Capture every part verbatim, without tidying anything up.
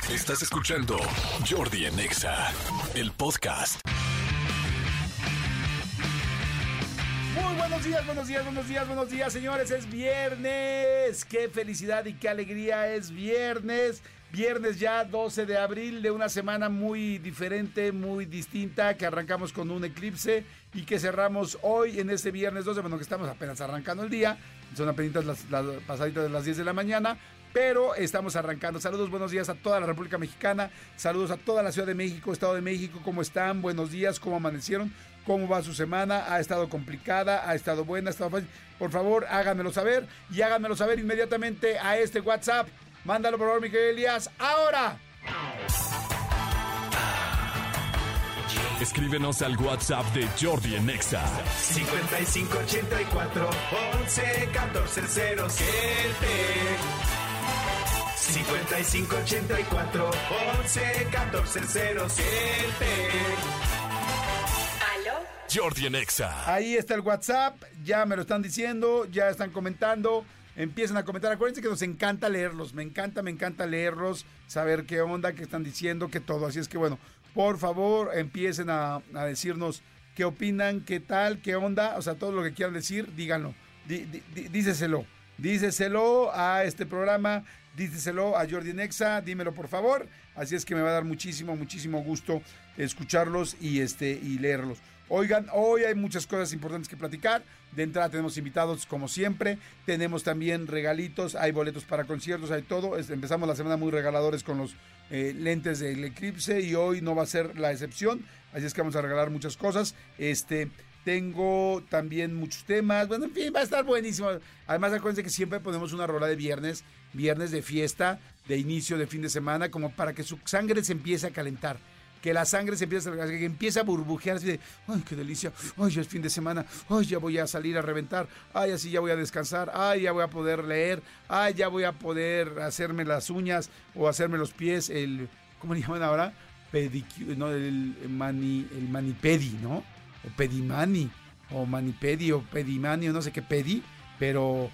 Estás escuchando Jordi en Exa, el podcast. Muy buenos días, buenos días, buenos días, buenos días, señores. Es viernes. Qué felicidad y qué alegría es viernes. Viernes ya doce de abril de una semana muy diferente, muy distinta, que arrancamos con un eclipse y que cerramos hoy en este viernes doce, bueno, que estamos apenas arrancando el día, son apenas las, las pasaditas de las diez de la mañana, pero estamos arrancando. Saludos, buenos días a toda la República Mexicana, saludos a toda la Ciudad de México, Estado de México, ¿cómo están? Buenos días, ¿cómo amanecieron? ¿Cómo va su semana? ¿Ha estado complicada? ¿Ha estado buena? ¿Ha estado fácil? Por favor, háganmelo saber y háganmelo saber inmediatamente a este WhatsApp. Mándalo por favor, mi querido Elías, ahora. Escríbenos al WhatsApp de Jordi en Exa. cincuenta y cinco ochenta y cuatro once catorce cero siete. cincuenta y cinco ochenta y cuatro once catorce cero siete. ¿Aló? Jordi en Exa. Ahí está el WhatsApp, ya me lo están diciendo, ya están comentando. Empiezan a comentar, acuérdense que nos encanta leerlos, me encanta, me encanta leerlos, saber qué onda, qué están diciendo, qué todo, así es que bueno, por favor empiecen a, a decirnos qué opinan, qué tal, qué onda, o sea, todo lo que quieran decir, díganlo, dí, dí, dí, díceselo, díceselo a este programa, díceselo a Jordi Nexa, dímelo por favor, así es que me va a dar muchísimo, muchísimo gusto escucharlos y, este, y leerlos. Oigan, hoy hay muchas cosas importantes que platicar. De entrada tenemos invitados como siempre, tenemos también regalitos, hay boletos para conciertos, hay todo. Empezamos la semana muy regaladores con los eh, lentes del eclipse y hoy no va a ser la excepción, así es que vamos a regalar muchas cosas. Este, tengo también muchos temas, bueno, en fin, va a estar buenísimo. Además, acuérdense que siempre ponemos una rola de viernes, viernes de fiesta, de inicio de fin de semana, como para que su sangre se empiece a calentar. Que la sangre se empieza a, que empieza a burbujear así de, ay, qué delicia, ay, ya es fin de semana, ay, ya voy a salir a reventar, ay, así ya voy a descansar, ay, ya voy a poder leer, ay, ya voy a poder hacerme las uñas o hacerme los pies, el, ¿cómo le llaman ahora? Pedicure, no, el mani, el manipedi, ¿no? O pedimani, o manipedi, o pedimani, o no sé qué pedi, pero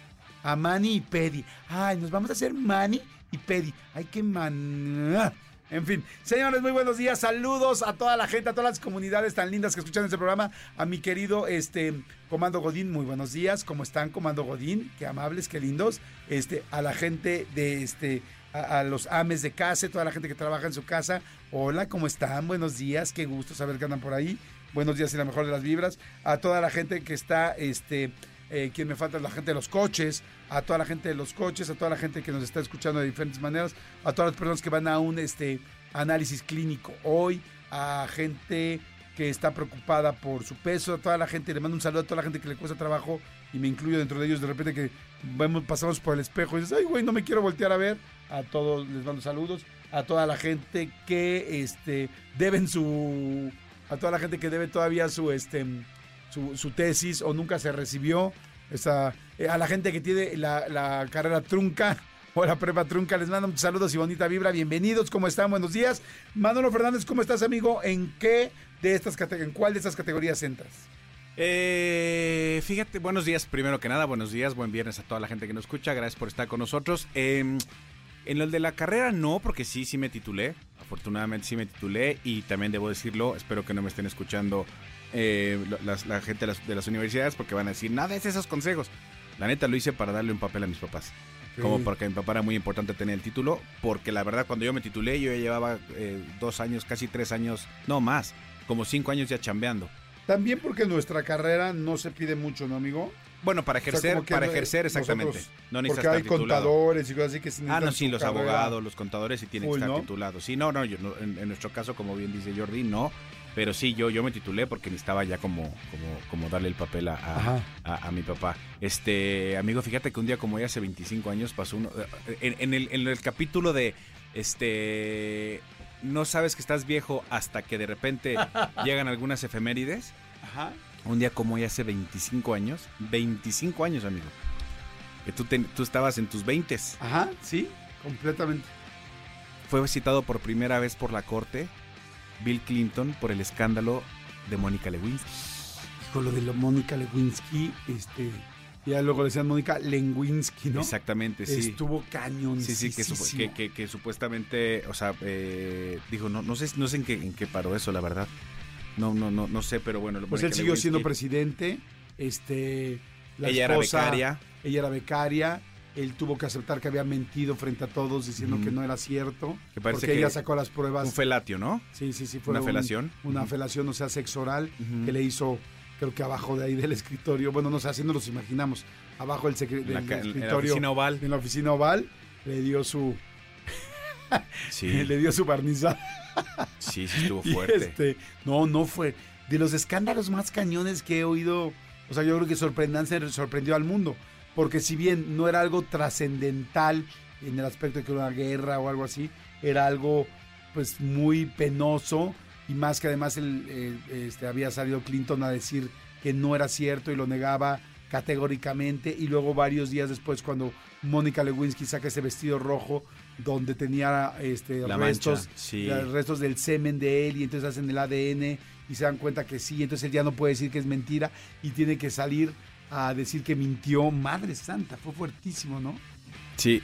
a mani y pedi, ay, nos vamos a hacer mani y pedi, ay, qué man... En fin, señores, muy buenos días, saludos a toda la gente, a todas las comunidades tan lindas que escuchan este programa, a mi querido este Comando Godín, muy buenos días, ¿cómo están, Comando Godín? Qué amables, qué lindos, este, a la gente de este, a, a los ames de casa, toda la gente que trabaja en su casa, hola, ¿cómo están? Buenos días, qué gusto saber que andan por ahí, buenos días y la mejor de las vibras, a toda la gente que está, este... Eh, quien me falta, la gente de los coches, a toda la gente de los coches, a toda la gente que nos está escuchando de diferentes maneras, a todas las personas que van a un este análisis clínico hoy, a gente que está preocupada por su peso, a toda la gente, le mando un saludo a toda la gente que le cuesta trabajo y me incluyo dentro de ellos, de repente que vemos, pasamos por el espejo y dices, ay güey, no me quiero voltear a ver, a todos les mando saludos, a toda la gente que este deben su, a toda la gente que debe todavía su este Su, su tesis o nunca se recibió, esa, eh, a la gente que tiene la, la carrera trunca o la prepa trunca, les mando muchos saludos y bonita vibra, bienvenidos, ¿cómo están? Buenos días. Manolo Fernández, ¿cómo estás, amigo? ¿En qué de estas en cuál de estas categorías entras? Eh, fíjate, buenos días, primero que nada, buenos días, buen viernes a toda la gente que nos escucha, gracias por estar con nosotros. Eh, en el de la carrera no, porque sí, sí me titulé, afortunadamente sí me titulé y también debo decirlo, espero que no me estén escuchando Eh, la, la gente de las, de las universidades porque van a decir, nada es esos consejos. La neta lo hice para darle un papel a mis papás. Sí. Como porque a mi papá era muy importante tener el título, porque la verdad cuando yo me titulé yo ya llevaba eh, dos años, casi tres años, no más, como cinco años ya chambeando. También porque nuestra carrera no se pide mucho, ¿no, amigo? Bueno, para ejercer, o sea, para ejercer exactamente. No necesitas porque hay titulado. Contadores y cosas así que sí. Ah, no, sí, los carrera. Abogados, los contadores sí tienen Uy, que estar ¿no? titulados. Sí, no, no, yo, no en, en nuestro caso, como bien dice Jordi, no. Pero sí, yo, yo me titulé porque necesitaba ya como, como, como darle el papel a, a, a, a mi papá. Este, amigo, fíjate que un día como hoy hace veinticinco años pasó uno, en, en, el, en el capítulo de, este, no sabes que estás viejo hasta que de repente llegan algunas efemérides. Ajá. Un día como hoy hace veinticinco años, veinticinco años, amigo, que tú, te, tú estabas en tus veintes. Ajá, sí, completamente. Fue citado por primera vez por la corte Bill Clinton por el escándalo de Mónica Lewinsky. Con lo de Mónica Lewinsky, este, Y ya luego le decían Mónica Lewinsky, ¿no? Exactamente, sí. Estuvo cañón. Sí, sí, que, supu- que, que, que supuestamente, o sea, eh, dijo, no, no sé, no sé en qué, en qué paró eso, la verdad. No, no, no, no sé, pero bueno. Pues él siguió Lewinsky, siendo presidente. Este, la ella esposa, era becaria. Ella era becaria. Él tuvo que aceptar que había mentido frente a todos diciendo mm. que no era cierto. Que parece porque que ella sacó las pruebas. Un felatio, ¿no? Sí, sí, sí. Fue una un, felación. Una uh-huh. felación, o sea, sexo oral, uh-huh. que le hizo, creo que abajo de ahí del escritorio. Bueno, no sé, así nos los imaginamos. Abajo del, secre- del, la, del escritorio. En la oficina oval. En la oficina oval. Le dio su... sí. Le dio su barnizada. Sí, sí estuvo fuerte. Este, no, no fue. De los escándalos más cañones que he oído, o sea, yo creo que sorprendentemente sorprendió al mundo. Porque si bien no era algo trascendental en el aspecto de que era una guerra o algo así, era algo pues muy penoso y más que además el, el, este, había salido Clinton a decir que no era cierto y lo negaba categóricamente, y luego varios días después cuando Mónica Lewinsky saca ese vestido rojo donde tenía este, restos, sí. restos del semen de él, y entonces hacen el A D N y se dan cuenta que sí, entonces él ya no puede decir que es mentira y tiene que salir a decir que mintió. Madre santa, fue fuertísimo, ¿no? Sí.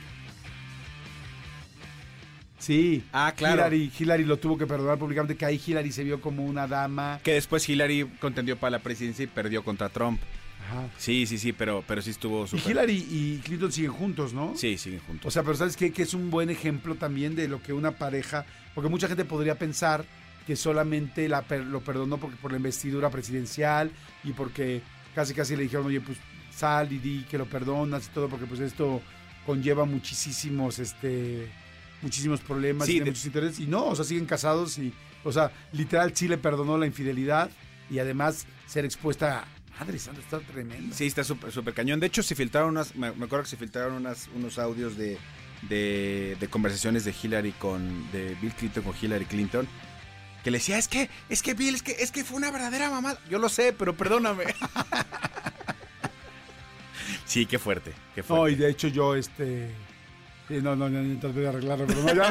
Sí. Ah, claro. Hillary, Hillary lo tuvo que perdonar públicamente, que ahí Hillary se vio como una dama. Que después Hillary contendió para la presidencia y perdió contra Trump. Ajá. Sí, sí, sí, pero, pero sí estuvo súper. Y Hillary y Clinton siguen juntos, ¿no? Sí, siguen juntos. O sea, pero ¿sabes qué? Que es un buen ejemplo también de lo que una pareja... Porque mucha gente podría pensar que solamente la per- lo perdonó porque por la investidura presidencial y porque... Casi casi le dijeron, oye, pues sal y di que lo perdonas y todo, porque pues esto conlleva muchísimos, este, muchísimos problemas sí, y de... muchos intereses. Y no, o sea, siguen casados y, o sea, literal sí le perdonó la infidelidad y además ser expuesta a... Madre santa, está tremendo. Sí, está súper super cañón. De hecho, se filtraron unas, me, me acuerdo que se filtraron unas, unos audios de, de, de conversaciones de Hillary con, de Bill Clinton con Hillary Clinton, que le decía, es que, es que Bill, es que, es que fue una verdadera mamada. Yo lo sé, pero perdóname. Sí, qué fuerte, qué fuerte. No, y de hecho yo, este... No, no, no, no voy a arreglarlo, pero no,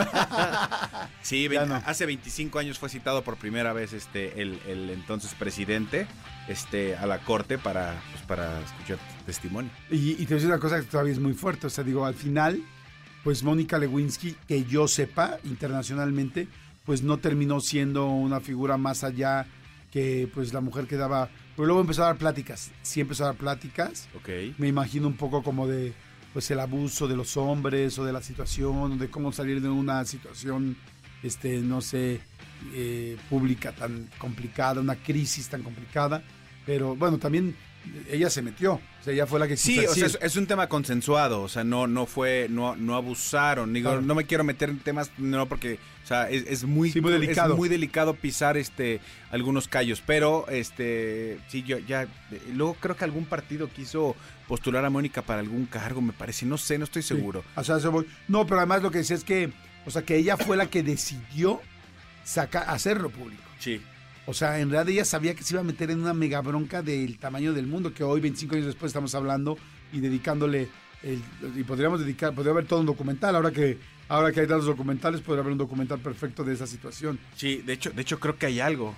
ya. Sí, ya veinte, no. Hace veinticinco años fue citado por primera vez este el, el entonces presidente este a la corte para, pues, para escuchar testimonio. Y, y te voy a decir una cosa que todavía es muy fuerte. O sea, digo, al final, pues Mónica Lewinsky, que yo sepa, internacionalmente... pues no terminó siendo una figura más allá que pues la mujer que daba, pero luego empezó a dar pláticas, sí empezó a dar pláticas, okay. Me imagino un poco como de pues el abuso de los hombres o de la situación, de cómo salir de una situación, este no sé, eh, pública tan complicada, una crisis tan complicada, pero bueno, también ella se metió, o sea, ella fue la que sí, o sea, es, es un tema consensuado, o sea, no no fue, no no abusaron, digo, claro. No me quiero meter en temas, no, porque, o sea, es, es muy, sí, muy delicado, es muy delicado pisar este algunos callos, pero este, sí, yo ya, luego creo que algún partido quiso postular a Mónica para algún cargo, me parece, no sé, no estoy seguro. Sí, o sea, eso voy. No, pero además lo que decía es que, o sea, que ella fue la que decidió sacar, hacerlo público. Sí. O sea, en realidad ella sabía que se iba a meter en una mega bronca del tamaño del mundo, que hoy, veinticinco años después, estamos hablando y dedicándole, el, y podríamos dedicar, podría haber todo un documental, ahora que ahora que hay tantos documentales, podría haber un documental perfecto de esa situación. Sí, de hecho, de hecho creo que hay algo,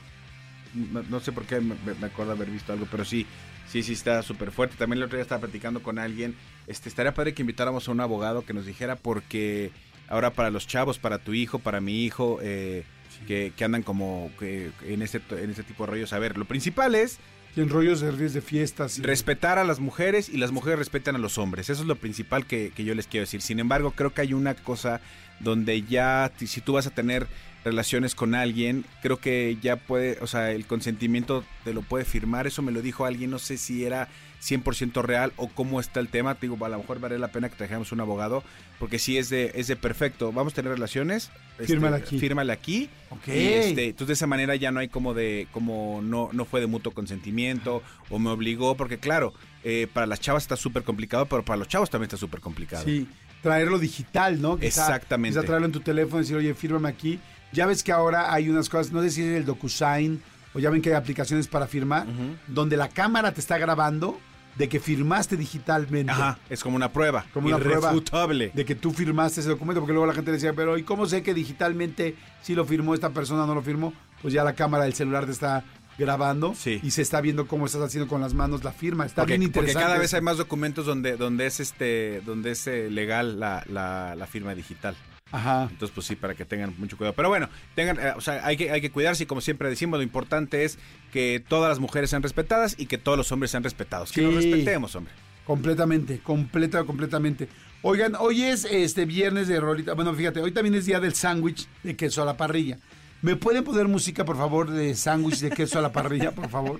no, no sé por qué me, me acuerdo haber visto algo, pero sí, sí, sí está súper fuerte. También el otro día estaba platicando con alguien, este estaría padre que invitáramos a un abogado que nos dijera, porque ahora para los chavos, para tu hijo, para mi hijo, eh, Que, que andan como que en ese en ese tipo de rollos. A ver, lo principal es... Y en rollos de, de fiestas. Y... respetar a las mujeres y las mujeres respetan a los hombres. Eso es lo principal que, que yo les quiero decir. Sin embargo, creo que hay una cosa donde ya, si tú vas a tener relaciones con alguien, creo que ya puede, o sea, el consentimiento te lo puede firmar. Eso me lo dijo alguien, no sé si era cien por ciento real o cómo está el tema. Te digo, a lo mejor vale la pena que trajéramos un abogado, porque sí es de, es de perfecto. Vamos a tener relaciones. Fírmala este, aquí. Fírmala aquí. Ok. Y este, entonces de esa manera ya no hay como de, como no, no fue de mutuo consentimiento o me obligó, porque claro, eh, para las chavas está súper complicado, pero para los chavos también está súper complicado. Sí, traerlo digital, ¿no? Quizá, Exactamente. Quizá traerlo en tu teléfono y decir, oye, fírmame aquí. Ya ves que ahora hay unas cosas, no sé si es el DocuSign o ya ven que hay aplicaciones para firmar, uh-huh. donde la cámara te está grabando de que firmaste digitalmente. Ajá, es como una prueba. Como una irrefutable. Prueba de que tú firmaste ese documento, porque luego la gente decía, pero ¿y cómo sé que digitalmente sí lo firmó esta persona o no lo firmó? Pues ya la cámara del celular te está grabando Sí. y se está viendo cómo estás haciendo con las manos la firma. Está porque, bien interesante. Porque cada vez eso. hay más documentos donde, donde es este, donde es eh, legal la, la, la firma digital. Ajá. Entonces, pues sí, para que tengan mucho cuidado. Pero bueno, tengan, eh, o sea, hay que, hay que cuidarse y como siempre decimos, lo importante es que todas las mujeres sean respetadas y que todos los hombres sean respetados. Que Sí. nos respetemos, hombre. Completamente, completa, completamente. Oigan, hoy es este viernes de rolita. Bueno, fíjate, hoy también es día del sándwich de queso a la parrilla. ¿Me pueden poner música, por favor, de sándwich de queso a la parrilla, por favor?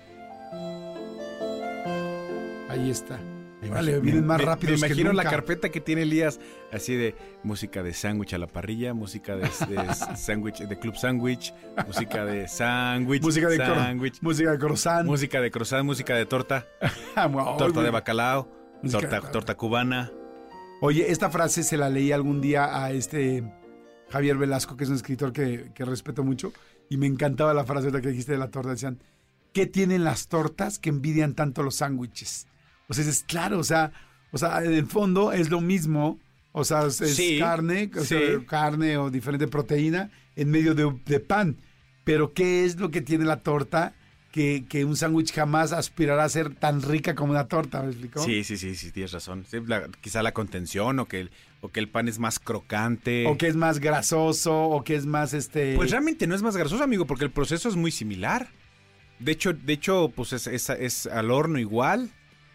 Ahí está. Vale, vienen más me, rápidos me imagino que nunca. la carpeta que tiene Elías, así de música de sándwich a la parrilla, música de, de sándwich, de club sándwich, música de sándwich, Música de sándwich, música de croissant. música de croissant, música de torta, Wow, torta güey. de bacalao, Música torta, de torta. torta cubana. Oye, esta frase se la leí algún día a este Javier Velasco, que es un escritor que, que respeto mucho, y me encantaba la frase que dijiste de la torta. Decían, ¿qué tienen las tortas que envidian tanto los sándwiches? O sea, es claro, o sea, o sea, en el fondo es lo mismo, o sea, es Sí, carne, o sea, sí. carne o diferente proteína en medio de, de pan. Pero ¿qué es lo que tiene la torta que, que un sándwich jamás aspirará a ser tan rica como una torta? ¿Me explicó? Sí, sí, sí, sí, tienes razón. Sí, la- quizá la contención o que, el, o que el pan es más crocante. O que es más grasoso, o que es más este... Pues realmente no es más grasoso, amigo, porque el proceso es muy similar. De hecho, de hecho, pues es, es, es al horno igual.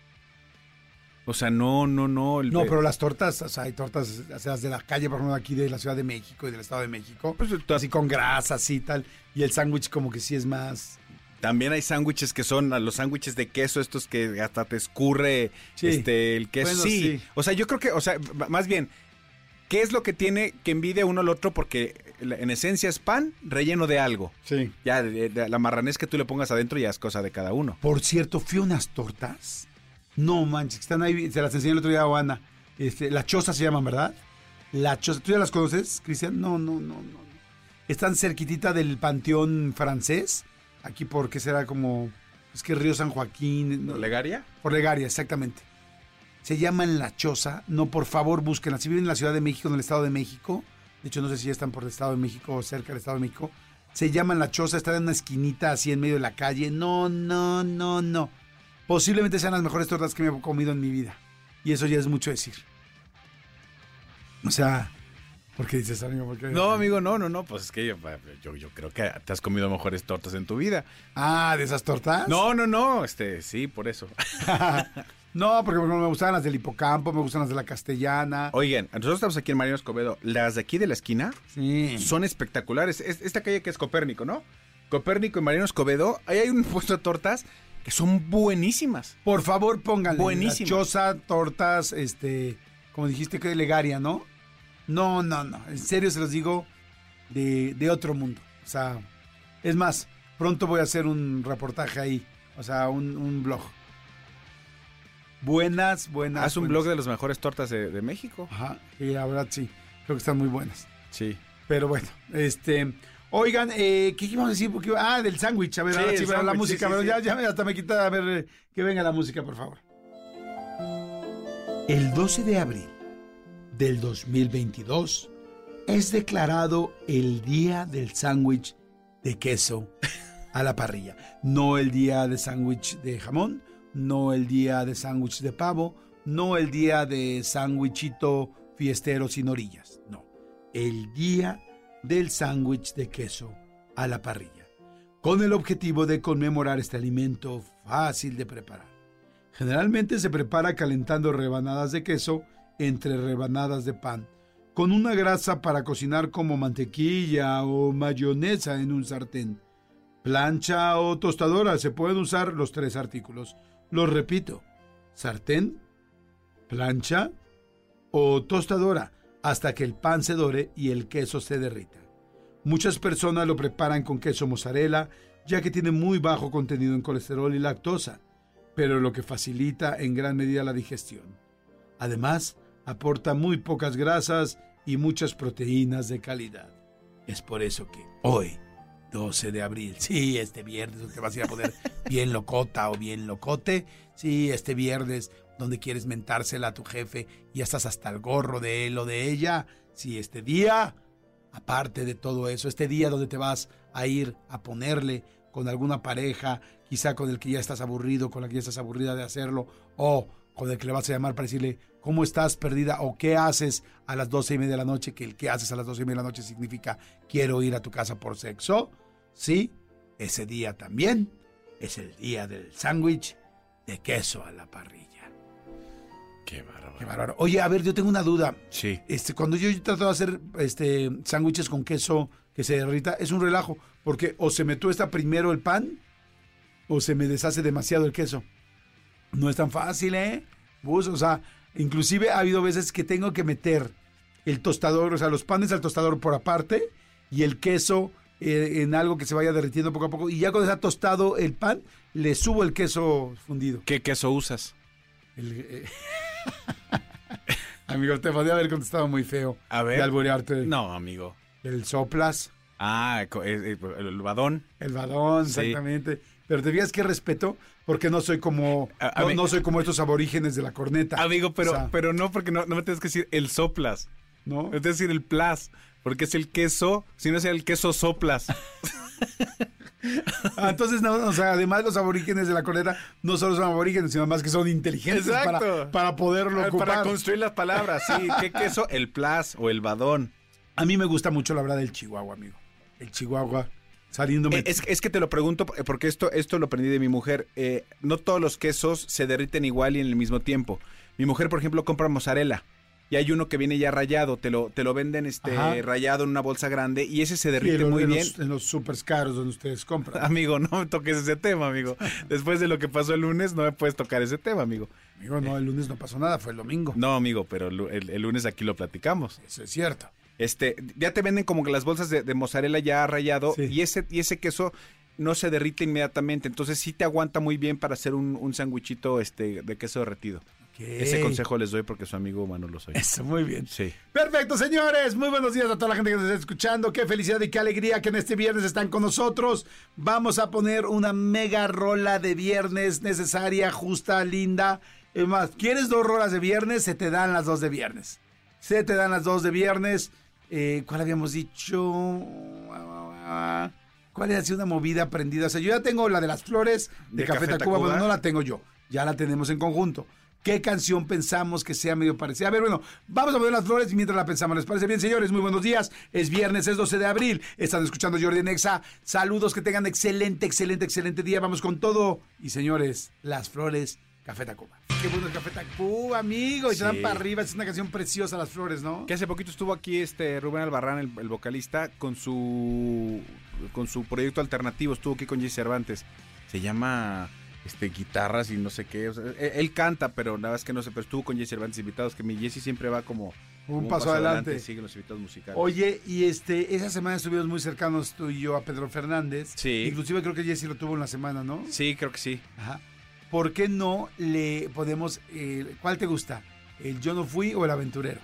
O sea, no, no, no. el- No, pero las tortas, o sea, hay tortas, o sea, de la calle, por ejemplo, aquí de la Ciudad de México y del Estado de México, Pues, to- así con grasas y tal, y el sándwich como que sí es más... También hay sándwiches que son los sándwiches de queso, estos que hasta te escurre Sí. este el queso. Bueno, sí. sí. O sea, yo creo que, o sea, m- más bien, ¿qué es lo que tiene que envidia uno al otro? Porque la- en esencia es pan relleno de algo. Sí. Ya, de- de- la marranés que tú le pongas adentro ya es cosa de cada uno. Por cierto, fui a unas tortas, no manches, están ahí, se las enseñé el otro día a Juana, este, La Choza se llaman, ¿verdad? La Choza, ¿tú ya las conoces, Cristian? No, no, no, no. Están cerquitita del Panteón Francés, aquí porque será como, es que Río San Joaquín... no, ¿Legaria? Por Legaria, exactamente. Se llaman La Choza. No, por favor, búsquenla. Si viven en la Ciudad de México, en el Estado de México, de hecho no sé si ya están por el Estado de México o cerca del Estado de México, se llaman La Choza, están en una esquinita así en medio de la calle. No, no, no, no. Posiblemente sean las mejores tortas que me he comido en mi vida. Y eso ya es mucho decir. O sea, ¿por qué dices, amigo? ¿Por qué? No, amigo, no, no, no, pues es que yo, yo, yo creo que te has comido mejores tortas en tu vida. Ah, ¿de esas tortas? No, no, no, este, sí, por eso. No, porque por ejemplo, me gustan las del Hipocampo, me gustan las de la Castellana. Oigan, nosotros estamos aquí en Mariano Escobedo. Las de aquí de la esquina Sí. son espectaculares. Es- esta calle que es Copérnico, ¿no? Copérnico y Mariano Escobedo. Ahí hay un puesto de tortas que son buenísimas. Por favor, pónganle. Buenísimas. La Choza, tortas, este, como dijiste que de Legaria, ¿no? No, no, no. En serio se los digo, de, de otro mundo. O sea, es más, pronto voy a hacer un reportaje ahí. O sea, un, un blog. Buenas, buenas. Haz un buenas. blog de las mejores tortas de, de México. Ajá, y la verdad sí. Creo que están muy buenas. Sí. Pero bueno, este... Oigan, eh, ¿qué íbamos a decir? Porque, ah, del sándwich. A ver, Sí, ahora el sí, pero la sándwich, música. sí, sí, pero sí. ya, ya me- hasta me quita, a ver, eh, que venga la música, por favor. El doce de abril del dos mil veintidós es declarado el Día del Sándwich de Queso a la Parrilla. No el Día de Sándwich de Jamón, no el Día de Sándwich de Pavo, no el Día de Sándwichito Fiestero sin orillas. No, el Día del Sándwich de Queso a la Parrilla, con el objetivo de conmemorar este alimento fácil de preparar. Generalmente se prepara calentando rebanadas de queso entre rebanadas de pan, con una grasa para cocinar como mantequilla o mayonesa en un sartén. Plancha o tostadora, se pueden usar los tres artículos. Los repito, sartén, plancha o tostadora, hasta que el pan se dore y el queso se derrita. Muchas personas lo preparan con queso mozzarella, ya que tiene muy bajo contenido en colesterol y lactosa, pero lo que facilita en gran medida la digestión. Además, aporta muy pocas grasas y muchas proteínas de calidad. Es por eso que hoy, doce de abril, sí, este viernes te vas a ir a poner bien locota o bien locote, sí, este viernes donde quieres mentársela a tu jefe y ya estás hasta el gorro de él o de ella, sí, este día, aparte de todo eso, este día donde te vas a ir a ponerle con alguna pareja, quizá con el que ya estás aburrido, con la que ya estás aburrida de hacerlo, o con el que le vas a llamar para decirle cómo estás perdida o qué haces a las doce y media de la noche, que el qué haces a las doce y media de la noche significa quiero ir a tu casa por sexo. Sí, ese día también es el día del sándwich de queso a la parrilla. Qué bárbaro. Qué bárbaro. Oye, a ver, yo tengo una duda. Sí. Este, cuando yo trato de hacer este sándwiches con queso que se derrita, es un relajo, porque o se me tuesta primero el pan o se me deshace demasiado el queso. No es tan fácil, ¿eh? Bus, o sea, inclusive ha habido veces que tengo que meter el tostador, o sea, los panes al tostador por aparte y el queso eh, en algo que se vaya derritiendo poco a poco. Y ya cuando está tostado el pan, le subo el queso fundido. ¿Qué queso usas? El, eh... Amigo, te podía haber contestado muy feo. A ver. De alburearte. No, amigo. El soplas. Ah, el, el badón. El badón, sí. Exactamente. Pero te fijas que respeto, porque no soy como a, a no, no soy como estos aborígenes de la corneta. Amigo, pero, o sea, pero no, porque no, no me tienes que decir el soplas. ¿No? Me tienes que decir el plas, porque es el queso, si no es el queso soplas. Ah, entonces, no, o sea, además los aborígenes de la corneta no solo son aborígenes, sino más que son inteligentes para, para poderlo para, ocupar. Para construir las palabras, sí. ¿Qué queso? El plas o el badón. A mí me gusta mucho, la verdad, el chihuahua, amigo. El chihuahua saliéndome. Es, es que te lo pregunto porque esto, esto lo aprendí de mi mujer. Eh, no todos los quesos se derriten igual y en el mismo tiempo. Mi mujer, por ejemplo, compra mozzarella. Y hay uno que viene ya rayado, te lo, te lo venden este Ajá. rayado en una bolsa grande y ese se derrite sí, muy en bien. Los, en los super caros donde ustedes compran. Amigo, no me toques ese tema, amigo. Después de lo que pasó el lunes, no me puedes tocar ese tema, amigo. Amigo, no, el lunes no pasó nada, fue el domingo. No, amigo, pero el, el, el lunes aquí lo platicamos. Eso es cierto. Este, ya te venden como que las bolsas de, de mozzarella ya rayado sí. y ese y ese queso no se derrite inmediatamente, entonces sí te aguanta muy bien para hacer un, un sándwichito este, de queso derretido. Okay. Ese consejo les doy porque su amigo Manolo soy. Eso, muy bien. Sí. Perfecto, señores. Muy buenos días a toda la gente que nos está escuchando. Qué felicidad y qué alegría que en este viernes están con nosotros. Vamos a poner una mega rola de viernes necesaria, justa, linda. Es más, ¿quieres dos rolas de viernes? Se te dan las dos de viernes. Se te dan las dos de viernes. Eh, ¿Cuál habíamos dicho? ¿Cuál es así una movida prendida? O sea, yo ya tengo la de las flores de, de Café, Café Tacuba, Tacuba, pero no la tengo yo. Ya la tenemos en conjunto. ¿Qué canción pensamos que sea medio parecida? A ver, bueno, vamos a poner las flores y mientras la pensamos. ¿Les parece bien, señores? Muy buenos días. Es viernes, es doce de abril. Están escuchando Jordi en Exa. Saludos, que tengan excelente, excelente, excelente día. Vamos con todo. Y señores, las flores, Café Tacuba. Qué bueno el Café Tacuba, amigo. Y sí. Se dan para arriba. Es una canción preciosa, las flores, ¿no? Que hace poquito estuvo aquí este Rubén Albarrán, el, el vocalista, con su con su proyecto alternativo. Estuvo aquí con Jesse Cervantes. Se llama... Este, guitarras y no sé qué, o sea, él, él canta, pero nada más que no sé, pero estuvo con Jesse Cervantes invitados, que mi Jesse siempre va como un, un paso, paso adelante, adelante siguen los invitados musicales. Oye, y este, esa semana estuvimos muy cercanos tú y yo a Pedro Fernández, sí. Inclusive creo que Jesse lo tuvo en la semana, ¿no? Sí, creo que sí. Ajá. ¿Por qué no le podemos, eh, cuál te gusta, el Yo no fui o el Aventurero?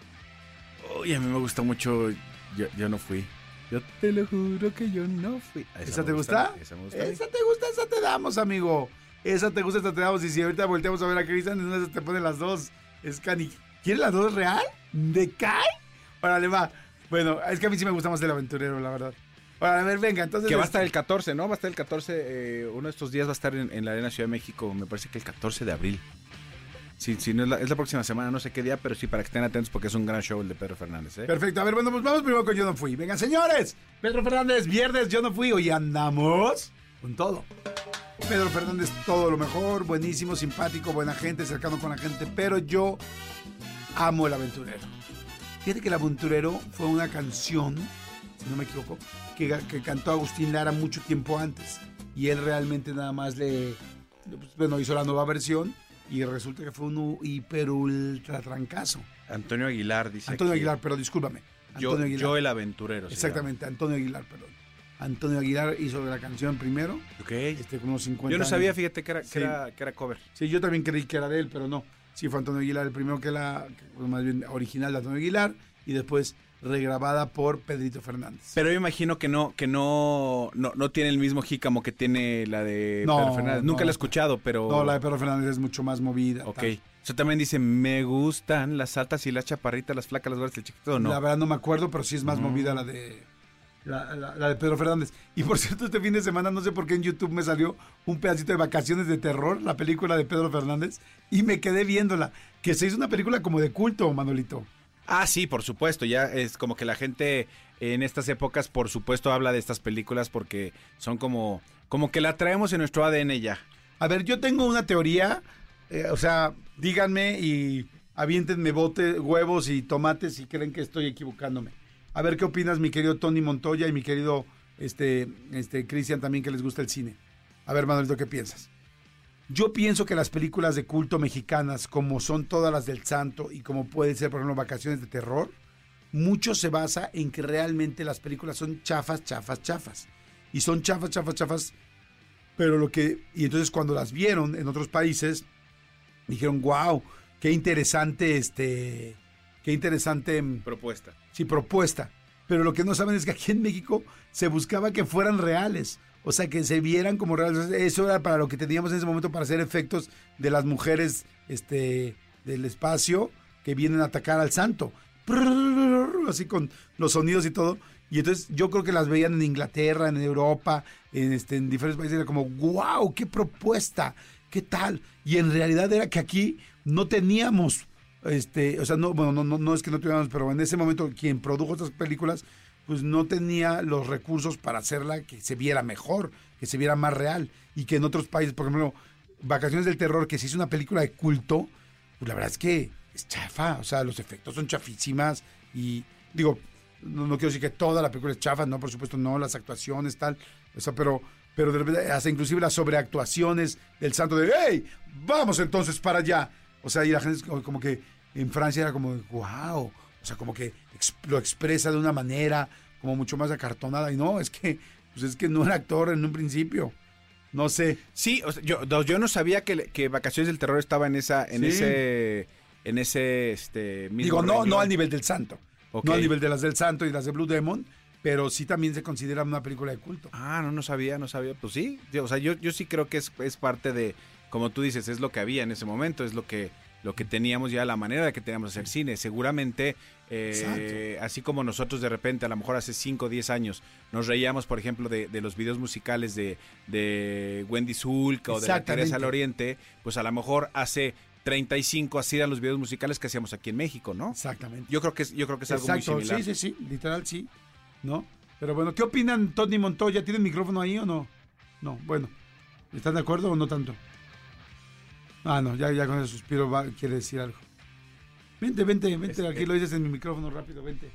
Oye, a mí me gusta mucho Yo, yo no fui. Yo te lo juro que yo no fui. ¿Esa, ¿Esa te gusta? gusta? Esa me gusta. Esa te gusta, esa te damos, amigo. Esa te gusta, esa te damos. Y si ahorita volteamos a ver a Cristian, entonces te ponen las dos. Es cani. ¿Quieres las dos real? ¿De cae? Órale, va. Bueno, es que a mí sí me gusta más el Aventurero, la verdad. Órale, a ver, venga, entonces. Que va a estar el catorce, ¿no? Va a estar el catorce. Eh, uno de estos días va a estar en, en la Arena Ciudad de México. Me parece que el catorce de abril. Sí, sí, no es la, es la próxima semana, no sé qué día, pero sí, para que estén atentos porque es un gran show el de Pedro Fernández, ¿eh? Perfecto, a ver, bueno, pues vamos primero con Yo no fui. Vengan, señores, Pedro Fernández, viernes, Yo no fui, hoy andamos con todo. Pedro Fernández, todo lo mejor, buenísimo, simpático, buena gente, cercano con la gente, pero yo amo El Aventurero. Fíjate que El Aventurero fue una canción, si no me equivoco, que, que cantó Agustín Lara mucho tiempo antes, y él realmente nada más le, bueno, hizo la nueva versión. Y resulta que fue un hiper ultra trancazo. Antonio Aguilar dice Antonio que... Aguilar, pero discúlpame. Yo, Antonio Aguilar. yo el Aventurero. Exactamente, Antonio Aguilar, perdón. Antonio Aguilar hizo la canción primero. Ok. Este, con unos cincuenta yo no años. sabía, fíjate, que era, que, sí. era, que era cover. Sí, yo también creí que era de él, pero no. Sí, fue Antonio Aguilar el primero que la... Más bien original de Antonio Aguilar. Y después regrabada por Pedrito Fernández. Pero yo imagino que no que no no, no tiene el mismo jícamo que tiene la de no, Pedro Fernández. Nunca no, la he escuchado, pero... No, la de Pedro Fernández es mucho más movida. Ok. Tal. O sea, también dice, me gustan las altas y las chaparritas, las flacas, las gordas, el chiquito, ¿no? La verdad no me acuerdo, pero sí es más mm. movida la de La, la, la de Pedro Fernández. Y por cierto, este fin de semana, no sé por qué en YouTube me salió un pedacito de Vacaciones de Terror, la película de Pedro Fernández, y me quedé viéndola. Que se hizo una película como de culto, Manolito. Ah, sí, por supuesto. Ya es como que la gente en estas épocas, por supuesto, habla de estas películas porque son como, como que la traemos en nuestro A D N ya. A ver, yo tengo una teoría, eh, o sea, díganme y aviéntenme bote, huevos y tomates si creen que estoy equivocándome. A ver qué opinas, mi querido Tony Montoya y mi querido este, este, Cristian también, que les gusta el cine. A ver, Manuelito, ¿qué piensas? Yo pienso que las películas de culto mexicanas, como son todas las del Santo y como puede ser, por ejemplo, Vacaciones de Terror, mucho se basa en que realmente las películas son chafas, chafas, chafas. Y son chafas, chafas, chafas. Pero lo que... Y entonces cuando las vieron en otros países, dijeron, wow, qué interesante, este... Qué interesante... Propuesta. Sí, propuesta. Pero lo que no saben es que aquí en México se buscaba que fueran reales. O sea, que se vieran como reales. Eso era para lo que teníamos en ese momento para hacer efectos de las mujeres este, del espacio que vienen a atacar al santo. Así con los sonidos y todo. Y entonces yo creo que las veían en Inglaterra, en Europa, en, este, en diferentes países. Era como, wow, qué propuesta, qué tal. Y en realidad era que aquí no teníamos... Este, o sea, no, bueno, no, no, no es que no tuviéramos, pero en ese momento quien produjo estas películas, pues no tenía los recursos para hacerla que se viera mejor, que se viera más real, y que en otros países, por ejemplo, Vacaciones del Terror, que se hizo una película de culto, pues la verdad es que es chafa, o sea, los efectos son chafísimas, y digo, no, no quiero decir que toda la película es chafa, no, por supuesto no, las actuaciones, tal, o sea, pero, pero de repente, hasta inclusive las sobreactuaciones del santo de, ¡hey! Vamos entonces para allá. O sea, y la gente como, como que en Francia era como, wow, o sea, como que exp- lo expresa de una manera como mucho más acartonada. Y no, es que, pues es que no era actor en un principio. No sé. Sí, o sea, yo, yo no sabía que, que Vacaciones del Terror estaba en esa, en sí. ese, en ese, este, mismo Digo, no, renglón. no al nivel del Santo. Okay. No al nivel de las del Santo y las de Blue Demon, pero sí también se considera una película de culto. Ah, no, no sabía, no sabía. Pues sí, o sea, yo, yo sí creo que es, es parte de, como tú dices, es lo que había en ese momento, es lo que, lo que teníamos ya, la manera de que teníamos de hacer cine. Seguramente, eh, así como nosotros de repente, a lo mejor hace cinco o diez años, nos reíamos, por ejemplo, de, de los videos musicales de, de Wendy Zulka o de la Teresa al Oriente, pues a lo mejor hace treinta y cinco así eran los videos musicales que hacíamos aquí en México, ¿no? Exactamente. Yo creo que es, yo creo que es algo Exacto, muy similar. Sí, sí, sí, literal sí, ¿no? Pero bueno, ¿qué opinan Tony Montoya? ¿Tienen micrófono ahí o no? No, bueno, ¿están de acuerdo o no tanto? Ah, no, ya, ya con el suspiro va, quiere decir algo. Vente, vente, vente, es, aquí eh. lo dices en mi micrófono rápido, vente.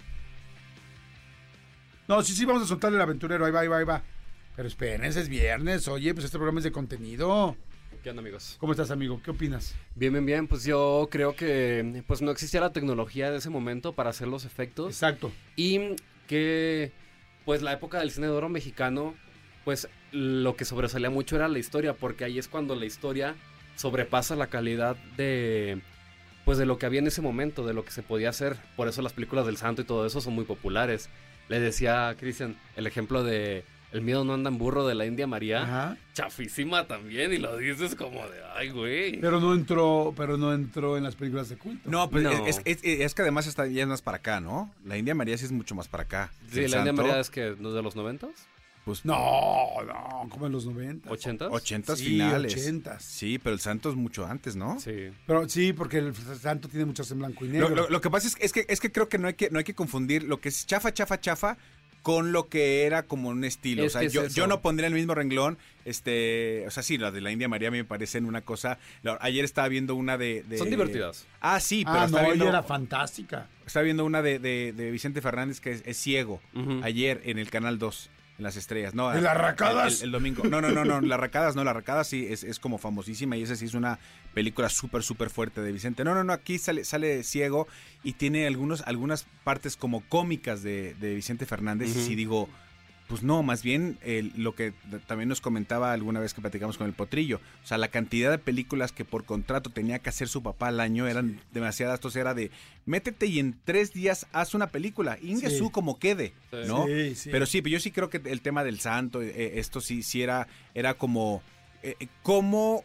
No, sí, sí, vamos a soltarle el aventurero, ahí va, ahí va, ahí va. Pero espérense, es viernes, oye, pues este programa es de contenido. ¿Qué onda, amigos? ¿Cómo estás, amigo? ¿Qué opinas? Bien, bien, bien, pues yo creo que pues no existía la tecnología de ese momento para hacer los efectos. Exacto. Y que pues la época del cine de oro mexicano, pues lo que sobresalía mucho era la historia, porque ahí es cuando la historia sobrepasa la calidad de pues de lo que había en ese momento, de lo que se podía hacer. Por eso las películas del Santo y todo eso son muy populares. Le decía a Cristian el ejemplo de El miedo no anda en burro de la India María. Ajá. Chafísima también, y lo dices como de ay, güey. Pero no entró, pero no entró en las películas de culto. No, pues no. Es, es, es que además está ya es más para acá, ¿no? La India María sí es mucho más para acá. Sí, la Santo, India María es que ¿no de los noventas? Pues no, no, como en los noventas. ¿Ochentas? Ochentas sí, finales. Ochentas. Sí, pero el Santo es mucho antes, ¿no? Sí. Pero sí, porque el Santo tiene muchas en blanco y negro. Lo, lo, lo que pasa es, es que es que creo que no hay que no hay que confundir lo que es chafa, chafa, chafa con lo que era como un estilo. Es o sea, yo, es yo no pondría en el mismo renglón, este, o sea, sí, la de la India María me parecen una cosa. Ayer estaba viendo una de, de son divertidas. Ah, sí, pero ah, estaba no, viendo, ella era fantástica. Estaba viendo una de, de, de Vicente Fernández que es, es ciego. Uh-huh. Ayer en el Canal dos. En las estrellas, no. ¿En las Racadas? El, el, el domingo. No, no, no, no, las Racadas no, las Racadas sí es, es como famosísima y esa sí es una película súper, súper fuerte de Vicente. No, no, no, aquí sale, sale ciego y tiene algunos, algunas partes como cómicas de, de Vicente Fernández. Uh-huh. Y sí digo, pues no, más bien eh, lo que también nos comentaba alguna vez que platicamos con el Potrillo. O sea, la cantidad de películas que por contrato tenía que hacer su papá al año eran demasiadas. Entonces era de, métete y en tres días haz una película. Ingesú sí. como quede, ¿no? Sí, sí. Pero sí, yo sí creo que el tema del Santo, eh, esto sí, sí era, era como, eh, cómo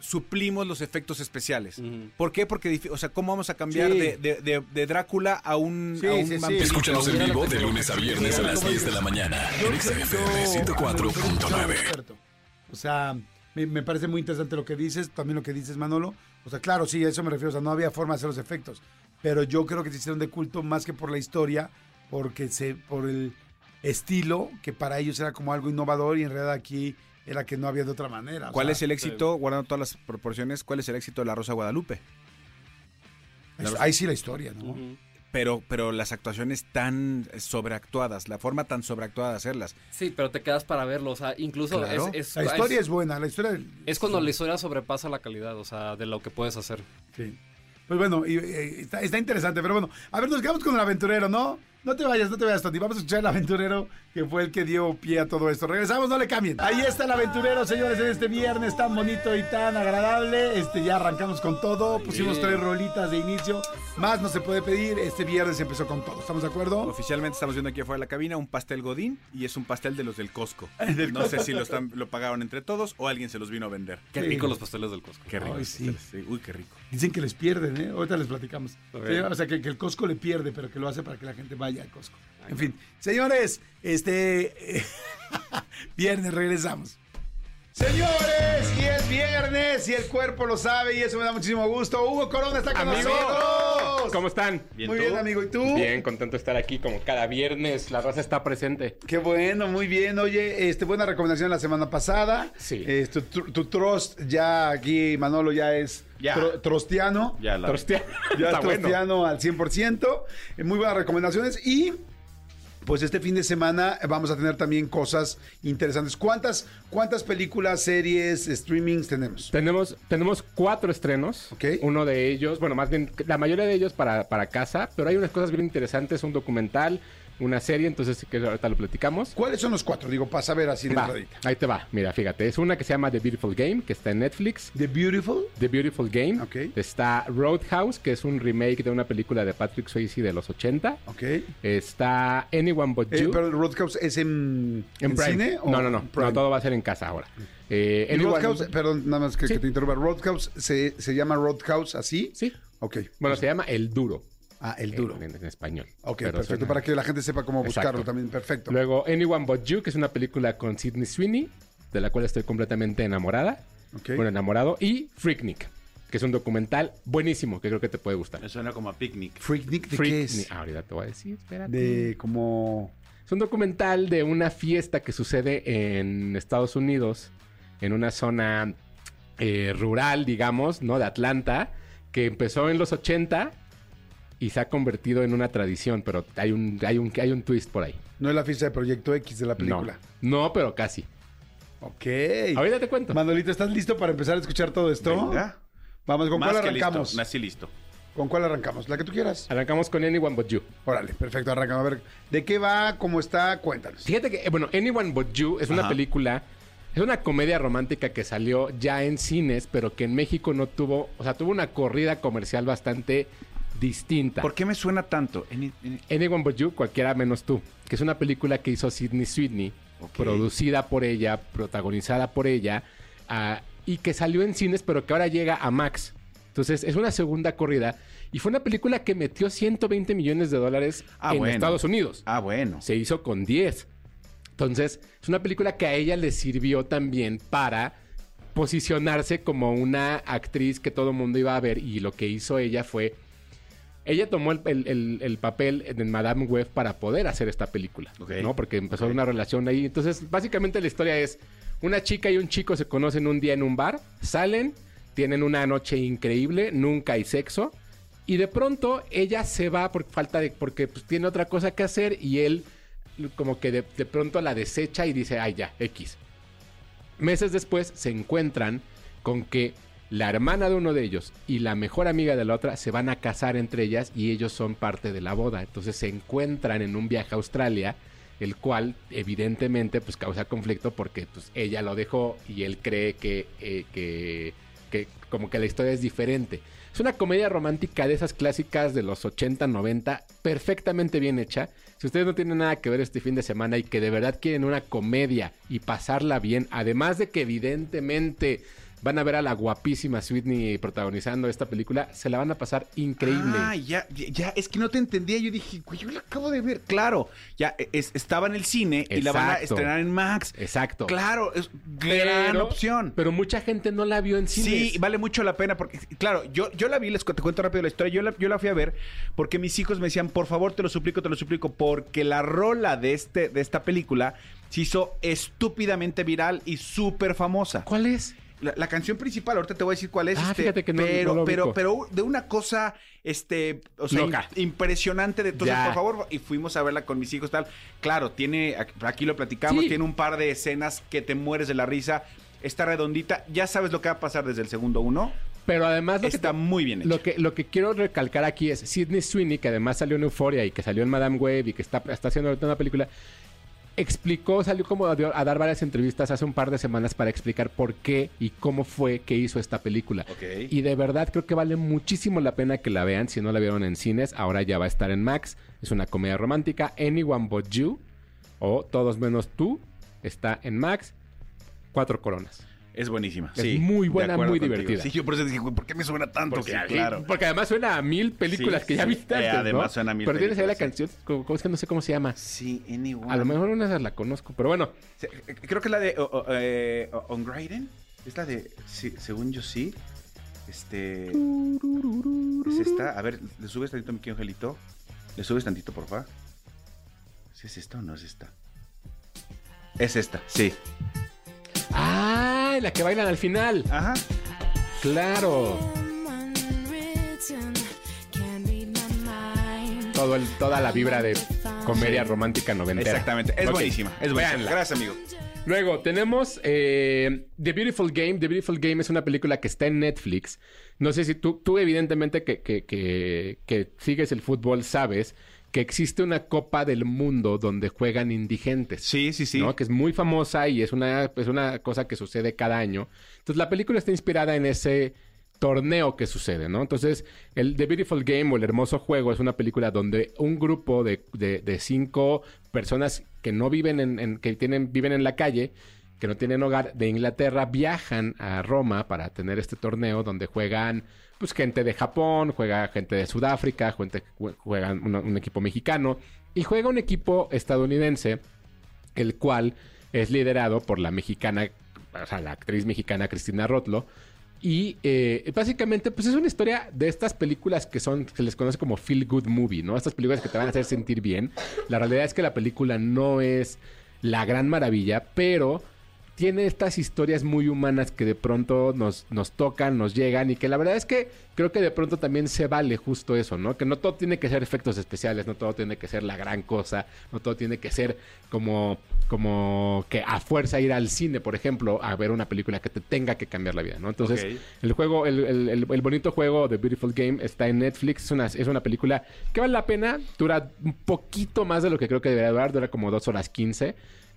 suplimos los efectos especiales. Ujú. ¿Por qué? Porque, o sea, ¿cómo vamos a cambiar Sí. de, de, de, de Drácula a un, Sí, a un sí, sí. vampiro? Escúchanos en vivo de lunes a viernes a las diez de la mañana en X F M ciento cuatro punto nueve. O sea, me, me parece muy interesante lo que dices, también lo que dices, Manolo. O sea, claro, sí, a eso me refiero. O sea, no había forma de hacer los efectos. Pero yo creo que se hicieron de culto más que por la historia, porque se, por el estilo, que para ellos era como algo innovador y en realidad aquí era que no había de otra manera. ¿Cuál sea, es el éxito, guardando todas las proporciones, cuál es el éxito de La Rosa de Guadalupe? es- ahí sí la historia, ¿no? Ujú. Pero, pero las actuaciones tan sobreactuadas, la forma tan sobreactuada de hacerlas. Sí, pero te quedas para verlo, o sea, incluso Claro. es, es, la historia es, es buena, la historia... es cuando la historia sobrepasa la calidad, o sea, de lo que puedes hacer. Sí. Pues bueno, y, y, está, está interesante, pero bueno. A ver, nos quedamos con el aventurero, ¿no? No te vayas, no te vayas, Tony. Vamos a escuchar el aventurero, que fue el que dio pie a todo esto. Regresamos, no le cambien. Ahí está el aventurero, señores, en este viernes tan bonito y tan agradable. Este, ya arrancamos con todo. Pusimos tres rolitas de inicio. Más no se puede pedir. Este viernes empezó con todo. ¿Estamos de acuerdo? Oficialmente estamos viendo aquí afuera de la cabina un pastel Godín y es un pastel de los del Costco. No sé si lo, están, lo pagaron entre todos o alguien se los vino a vender. Qué Sí. rico los pasteles del Costco. Qué rico. Ay, sí. Sí, uy, qué rico. Dicen que les pierden, ¿eh? Ahorita les platicamos. A ver. Sí, o sea, que, que el Costco le pierde, pero que lo hace para que la gente vaya al Costco. En fin, señores, este... eh, viernes regresamos. Señores, y es viernes y el cuerpo lo sabe y eso me da muchísimo gusto. Hugo Corona está con Amigo, nosotros. ¿cómo están? Muy bien, amigo. ¿Y tú? Bien, contento de estar aquí como cada viernes. La raza está presente. Qué bueno, muy bien. Oye, este, buena recomendación la semana pasada. Sí. Este, tu, tu trust ya aquí, Manolo, ya es Ya. tro- trostiano. Ya la Trostea. Ya Está es bueno. trostiano al cien por ciento. Eh, Muy buenas recomendaciones. Y pues este fin de semana vamos a tener también cosas interesantes. ¿Cuántas, cuántas películas, series, streamings tenemos? Tenemos, tenemos cuatro estrenos. Ok. Uno de ellos, bueno, más bien la mayoría de ellos para, para casa, pero hay unas cosas bien interesantes, un documental, una serie, entonces si quieres ahorita lo platicamos. ¿Cuáles son los cuatro? Digo, para saber así de Va, entradita. ahí te va, mira, fíjate, es una que se llama The Beautiful Game, que está en Netflix. The Beautiful. The Beautiful Game. Ok. Está Roadhouse, que es un remake de una película de Patrick Swayze de los ochenta. Ok. Está Anyone But Eh, You. pero Roadhouse es en, En en Prime. cine. o No, no, no, Prime? no, todo va a ser en casa ahora. Eh, Y Anyone- Roadhouse, perdón, nada más que, Sí. que te interrumpa. Roadhouse se, se llama Roadhouse así. Sí. Ok. Bueno, se llama El Duro. Ah, el duro. En, en español. Ok, Pero perfecto. suena- Para que la gente sepa cómo buscarlo Exacto. también. Perfecto. Luego Anyone But You, que es una película con Sydney Sweeney, de la cual estoy completamente enamorada. Ok. Bueno, enamorado. Y Freaknik, que es un documental buenísimo que creo que te puede gustar. Me suena como a picnic. Freaknik, ¿de qué Freaknik. es? Ah, ahorita te voy a decir, espérate. De como... Es un documental de una fiesta que sucede en Estados Unidos, en una zona eh, rural, digamos, ¿no? De Atlanta, que empezó en los ochenta y se ha convertido en una tradición, pero hay un, hay un, hay un twist por ahí. No es la fiesta de Proyecto X de la película. No, no, pero casi. Ok. Ahorita te cuento. Manolito, ¿estás listo para empezar a escuchar todo esto? Venga. Vamos, ¿con Más cuál que arrancamos? listo. Nací listo. ¿Con cuál arrancamos? La que tú quieras. Arrancamos con Anyone But You. Órale, perfecto, arrancamos. A ver, ¿de qué va? ¿Cómo está? Cuéntanos. Fíjate que, eh, bueno, Anyone But You es una Ajá. película, es una comedia romántica que salió ya en cines, pero que en México no tuvo, o sea, tuvo una corrida comercial bastante distinta. ¿Por qué me suena tanto? En- en- Anyone But You, cualquiera menos tú, que es una película que hizo Sydney Sweeney, Ok. producida por ella, protagonizada por ella, ah, y que salió en cines, pero que ahora llega a Max. Entonces, es una segunda corrida, y fue una película que metió ciento veinte millones de dólares Ah, en bueno. Estados Unidos. Ah, bueno. Se hizo con diez. Entonces, es una película que a ella le sirvió también para posicionarse como una actriz que todo el mundo iba a ver, y lo que hizo ella fue... Ella tomó el, el- el- el papel en Madame Web para poder hacer esta película, Ok. ¿no? Porque empezó una relación ahí. Entonces, básicamente la historia es, una chica y un chico se conocen un día en un bar, salen, tienen una noche increíble, nunca hay sexo, y de pronto ella se va por falta de, porque pues, tiene otra cosa que hacer, y él como que de, de pronto la desecha y dice, ay ya, X. Meses después se encuentran con que la hermana de uno de ellos y la mejor amiga de la otra se van a casar entre ellas, y ellos son parte de la boda. Entonces se encuentran en un viaje a Australia, el cual evidentemente pues causa conflicto porque pues ella lo dejó y él cree que, eh, que, que como que la historia es diferente. Es una comedia romántica de esas clásicas de los ochenta, noventa, perfectamente bien hecha. Si ustedes no tienen nada que ver este fin de semana y que de verdad quieren una comedia y pasarla bien, además de que evidentemente van a ver a la guapísima Sydney protagonizando esta película, se la van a pasar increíble. Ah, ya, ya, ya, es que no te entendía. Yo dije, güey, yo la acabo de ver. Claro, ya es, estaba en el cine. Exacto. Y la van a estrenar en Max. Exacto. Claro, es gran pero, opción. Pero mucha gente no la vio en cines. Sí, vale mucho la pena porque, claro, yo, yo la vi, les te cuento rápido la historia, yo la, yo la fui a ver porque mis hijos me decían, por favor, te lo suplico, te lo suplico, porque la rola de, este, de esta película se hizo estúpidamente viral y súper famosa. ¿Cuál es? La, la canción principal, ahorita te voy a decir cuál es. Ah, este, fíjate que no, pero, no lo pero, ubico. pero de una cosa, este, o sea, Loca. in, impresionante. De, entonces, Ya. por favor, y fuimos a verla con mis hijos, tal. Claro, tiene, aquí lo platicamos, Sí. tiene un par de escenas que te mueres de la risa. Está redondita, ya sabes lo que va a pasar desde el segundo uno. Pero además lo Está que, muy bien hecho. Lo que, lo que quiero recalcar aquí es Sydney Sweeney, que además salió en Euphoria y que salió en Madame Web y que está, está haciendo ahorita una película, explicó, salió como a, a dar varias entrevistas hace un par de semanas para explicar por qué y cómo fue que hizo esta película. Ok. Y de verdad creo que vale muchísimo la pena que la vean. Si no la vieron en cines, ahora ya va a estar en Max. Es una comedia romántica. Anyone But You o Todos Menos Tú está en Max. Cuatro coronas. Es buenísima. Es sí, muy de buena, acuerdo muy contigo. divertida. Sí, yo por eso dije, güey, ¿por qué me suena tanto? Porque, Sí, aquí- claro. porque además suena a mil películas Sí, que ya sí. viste Eh, antes, además ¿no? suena a mil Pero tienes ahí la películas, canción, como, como es que no sé cómo se llama. Sí, anyone. A lo mejor una de esas la conozco, pero bueno. Se- Creo que es la de o- o- eh, o- On Graden. Es la de, sí, según yo sí. Este. Es esta. A ver, le subes tantito a mi querido Angelito. Le subes tantito, por favor. ¿Sí es esta o no es esta? Es esta, sí. ¡Ah! La que bailan al final. Ajá. ¡Claro! Todo el, toda la vibra de comedia romántica noventera. Exactamente. Es Ok. buenísima. Es buenísima. Véanla. Gracias, amigo. Luego tenemos eh, The Beautiful Game. The Beautiful Game es una película que está en Netflix. No sé si tú, tú evidentemente que, que, que, que sigues el fútbol sabes que existe una Copa del Mundo donde juegan indigentes. Sí, sí, sí. ¿No? Que es muy famosa y es una, es una cosa que sucede cada año. Entonces la película está inspirada en ese torneo que sucede, ¿no? Entonces el The Beautiful Game o El Hermoso Juego es una película donde un grupo de, de, de cinco personas que no viven en, en- que tienen, viven en la calle, que no tienen hogar, de Inglaterra, viajan a Roma para tener este torneo donde juegan pues gente de Japón, juega gente de Sudáfrica, gente, juega un, un equipo mexicano y juega un equipo estadounidense, el cual es liderado por la mexicana, o sea, la actriz mexicana Cristina Rotlo. Y eh, básicamente, pues es una historia de estas películas que son, se les conoce como feel good movie, ¿no? Estas películas que te van a hacer sentir bien. La realidad es que la película no es la gran maravilla, pero tiene estas historias muy humanas que de pronto nos, nos tocan, nos llegan y que la verdad es que creo que de pronto también se vale justo eso, ¿no? Que no todo tiene que ser efectos especiales, no todo tiene que ser la gran cosa, no todo tiene que ser como, como que a fuerza ir al cine, por ejemplo, a ver una película que te tenga que cambiar la vida, ¿no? Entonces, Ok. el juego, el, el, el- el bonito juego The Beautiful Game está en Netflix, es una, es una película que vale la pena, dura un poquito más de lo que creo que debería durar, dura como dos horas quince,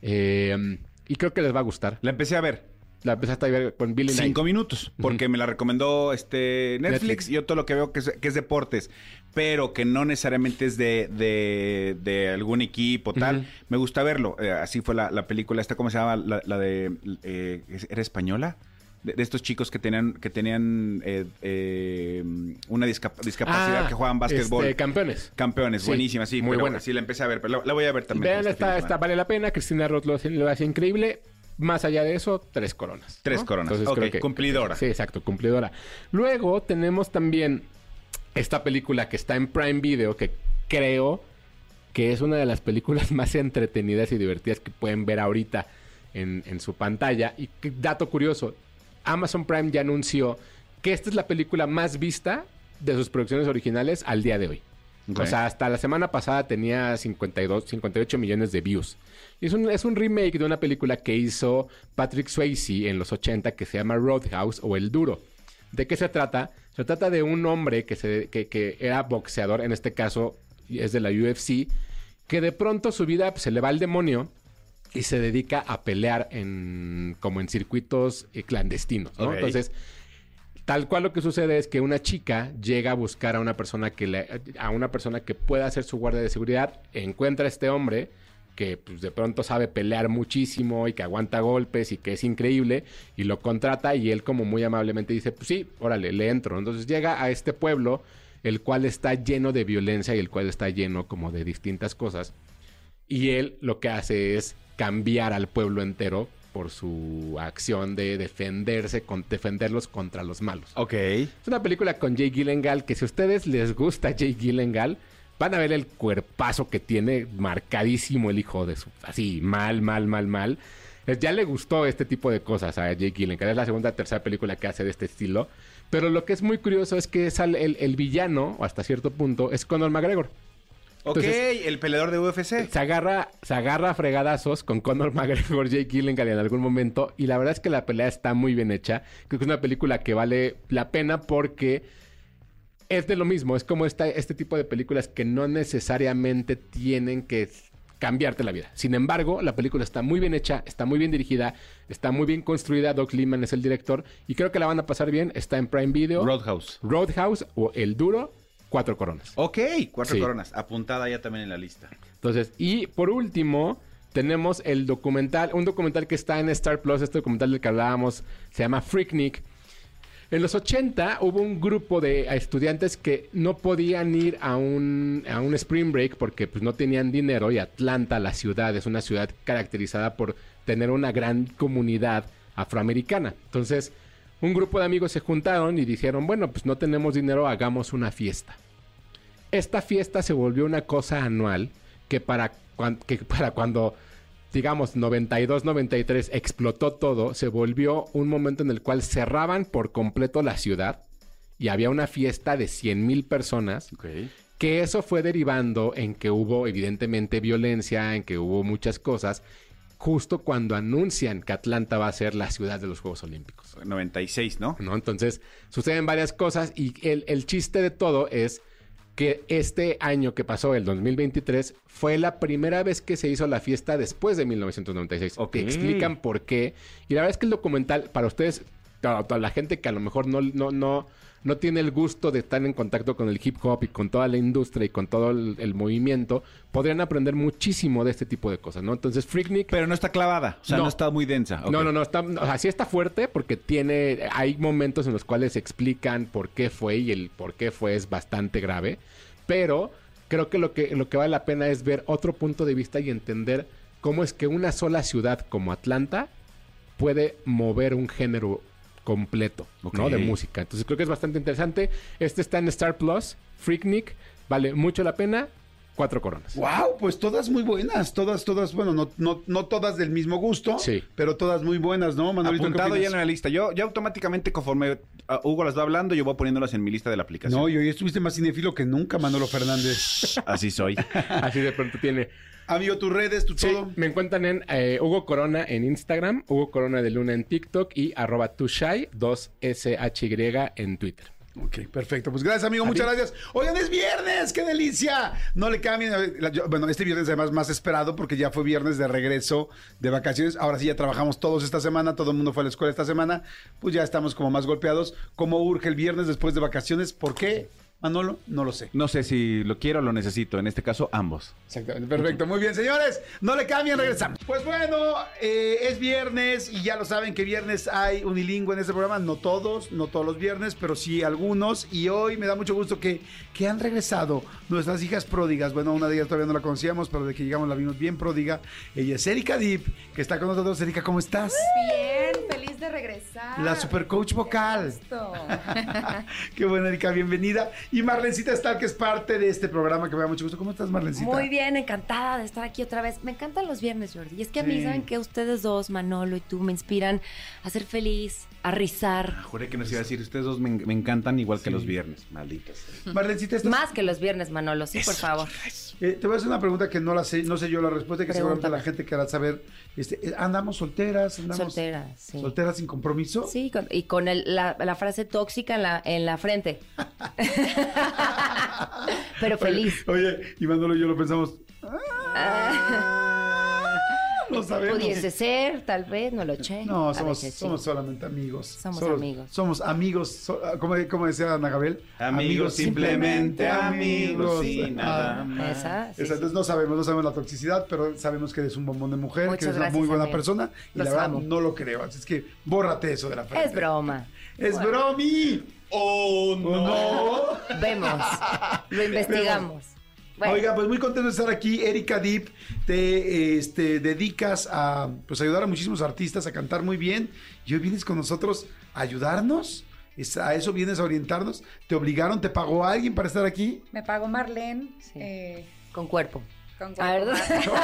eh, y creo que les va a gustar. La empecé a ver. La empezaste a ver con Billy Knight. Cinco minutos, porque me la recomendó este Netflix, Netflix. y yo todo lo que veo que es, que es deportes, pero que no necesariamente es de, de, de algún equipo, tal. Ujú. Me gusta verlo. Eh, así fue la, la película esta, ¿cómo se llama? La, la de... eh, ¿era española? De, de estos chicos que tenían que tenían eh, eh, una discap- discapacidad Ah, que juegan básquetbol. este, campeones. Campeones, Sí, buenísima, sí. muy pero buena. Sí, la empecé a ver, pero la, la voy a ver también. Vean, este está, fin de está, semana. vale la pena. Cristina Roth lo, lo hace increíble. Más allá de eso, tres coronas. Tres ¿no? coronas. Entonces, Ok, creo que- cumplidora. Sí, exacto, cumplidora. Luego tenemos también esta película que está en Prime Video, que creo que es una de las películas más entretenidas y divertidas que pueden ver ahorita en, en su pantalla. Y que, dato curioso, Amazon Prime ya anunció que esta es la película más vista de sus producciones originales al día de hoy. Ok. O sea, hasta la semana pasada tenía cincuenta y dos, cincuenta y ocho millones de views. Y es un, es un remake de una película que hizo Patrick Swayze en los ochenta que se llama Roadhouse o El Duro. ¿De qué se trata? Se trata de un hombre que, se, que, que era boxeador, en este caso es de la U F C, que de pronto su vida pues, se le va al demonio y se dedica a pelear en como en circuitos eh, clandestinos, ¿no? Ok. Entonces, tal cual lo que sucede es que una chica llega a buscar a una persona que le, a una persona que pueda hacer su guardia de seguridad, encuentra a este hombre, que pues, de pronto sabe pelear muchísimo y que aguanta golpes y que es increíble, y lo contrata y él como muy amablemente dice, pues sí, órale, le entro. Entonces llega a este pueblo, el cual está lleno de violencia y el cual está lleno como de distintas cosas, y él lo que hace es cambiar al pueblo entero por su acción de defenderse, con, defenderlos contra los malos. Ok. Es una película con Jake Gyllenhaal que si a ustedes les gusta Jake Gyllenhaal, van a ver el cuerpazo que tiene, marcadísimo el hijo de su... Así, mal, mal, mal, mal. Ya le gustó este tipo de cosas a Jake Gyllenhaal. Es la segunda o tercera película que hace de este estilo. Pero lo que es muy curioso es que sale el, el villano, hasta cierto punto, es Conor McGregor. Entonces, ok, el peleador de U F C. Se agarra, se agarra a fregadazos con Conor McGregor, Jake Gyllenhaal en algún momento. Y la verdad es que la pelea está muy bien hecha. Creo que es una película que vale la pena porque es de lo mismo. Es como esta, este tipo de películas que no necesariamente tienen que cambiarte la vida. Sin embargo, la película está muy bien hecha, está muy bien dirigida, está muy bien construida. Doug Liman es el director y creo que la van a pasar bien. Está en Prime Video. Roadhouse. Roadhouse o El Duro. Cuatro coronas. Ok, cuatro Sí. coronas. Apuntada ya también en la lista. Entonces, y por último, tenemos el documental, un documental que está en Star Plus, este documental del que hablábamos, se llama Freaknik. En los ochenta hubo un grupo de estudiantes que no podían ir a un, a un spring break porque pues, no tenían dinero, y Atlanta, la ciudad, es una ciudad caracterizada por tener una gran comunidad afroamericana. Entonces, un grupo de amigos se juntaron y dijeron, bueno, pues no tenemos dinero, hagamos una fiesta. Esta fiesta se volvió una cosa anual que para, cuan, que para cuando, digamos, noventa y dos, noventa y tres explotó todo, se volvió un momento en el cual cerraban por completo la ciudad y había una fiesta de cien mil personas. Ok. Que eso fue derivando en que hubo evidentemente violencia, en que hubo muchas cosas, justo cuando anuncian que Atlanta va a ser la ciudad de los Juegos Olímpicos. noventa y seis, ¿no? ¿No? Entonces, suceden varias cosas y el, el chiste de todo es que este año que pasó, el dos mil veintitrés, fue la primera vez que se hizo la fiesta después de mil novecientos noventa y seis. Ok. Te explican por qué. Y la verdad es que el documental, para ustedes, toda, toda la gente que a lo mejor no, no, no, no tiene el gusto de estar en contacto con el hip hop y con toda la industria y con todo el, el movimiento, podrían aprender muchísimo de este tipo de cosas, ¿no? Entonces, Freaknik... Pero no está clavada, o sea, no, No. está muy densa. Ok. No, no, no, está, o sea, sí está fuerte porque tiene, hay momentos en los cuales explican por qué fue y el por qué fue es bastante grave, pero creo que lo que, lo que vale la pena es ver otro punto de vista y entender cómo es que una sola ciudad como Atlanta puede mover un género completo, ¿no? Ok. De música. Entonces creo que es bastante interesante. Este está en Star Plus, Freaknik, vale mucho la pena. Cuatro coronas. Wow, pues todas muy buenas, todas, todas, bueno, no, no, no todas del mismo gusto, Sí. pero todas muy buenas, ¿no, Manolito? ¿qué Apuntado ya opinas? en la lista. Yo ya automáticamente, conforme uh, Hugo las va hablando, yo voy poniéndolas en mi lista de la aplicación. No, y hoy estuviste más cinéfilo que nunca, Manolo Fernández. Así soy. Así de pronto tiene. Amigo, tus redes, tu Sí, todo. me encuentran en eh, Hugo Corona en Instagram, Hugo Corona de Luna en TikTok y arroba tushai, dos S H Y en Twitter. Ok, perfecto. Pues gracias, amigo. A Muchas ti. gracias. Oigan, es viernes. ¡Qué delicia! No le cambien. La- yo- Bueno, este viernes además más esperado porque ya fue viernes de regreso de vacaciones. Ahora sí ya trabajamos todos esta semana. Todo el mundo fue a la escuela esta semana. Pues ya estamos como más golpeados. ¿Cómo urge el viernes después de vacaciones? ¿Por qué, Manolo? No lo sé. No sé si lo quiero o lo necesito. En este caso, ambos. Exactamente, perfecto. Muy bien, señores. No le cambien, regresamos. Pues bueno, eh, es viernes y ya lo saben que viernes hay unilingüe en este programa. No todos, no todos los viernes, pero sí algunos. Y hoy me da mucho gusto que, que han regresado nuestras hijas pródigas. Bueno, una de ellas todavía no la conocíamos, pero de que llegamos la vimos bien pródiga. Ella es Erika Deep, que está con nosotros. Erika, ¿cómo estás? Bien, feliz de regresar. La super coach vocal. Justo. Qué bueno, Erika, bienvenida. Y Marlencita Stahl, que es parte de este programa, que me da mucho gusto. ¿Cómo estás, Marlencita? Muy bien, encantada de estar aquí otra vez. Me encantan los viernes, Jordi. Y es que a mí, Sí. ¿saben que ustedes dos, Manolo y tú, me inspiran a ser feliz, a rizar? Juré que nos iba a decir, ustedes dos me, me encantan igual que los viernes. Malditas. Marlencita, ¿estás? Más que los viernes, Manolo, sí, por favor. Eh, te voy a hacer una pregunta que no la sé, no sé yo la respuesta, y que seguramente Pregúntame. la gente querrá saber. Este, eh, ¿andamos solteras? ¿Andamos Soltera, sí. solteras sin compromiso? Sí, con- y con el- la, la frase tóxica en la, en la frente. Pero feliz. Oye, y Manolo y yo lo pensamos. No sabemos. Pudiese ser, tal vez, no lo eché. No, A somos, veces sí. somos solamente amigos. Somos Solo- amigos. Somos amigos. So- como, como decía Ana Gabriel. Amigos, simplemente amigos y nada Ah, más. Esa, sí, Esa, entonces no sabemos, no sabemos la toxicidad, pero sabemos que eres un bombón de mujer, Muchas que eres una gracias, muy buena amigo. persona y Los la verdad amo. no lo creo. Así es que bórrate eso de la sí. frente. Es broma. Es bromi. ¡Oh, no! Vemos. Lo investigamos. Bueno, Oiga, pues muy contento de estar aquí. Erika Deep, te este, dedicas a pues ayudar a muchísimos artistas a cantar muy bien. Y hoy vienes con nosotros a ayudarnos. Es- A eso vienes a orientarnos. ¿Te obligaron? ¿Te pagó alguien para estar aquí? Me pagó Marlene. Sí. eh, con cuerpo. con ¿A verdad?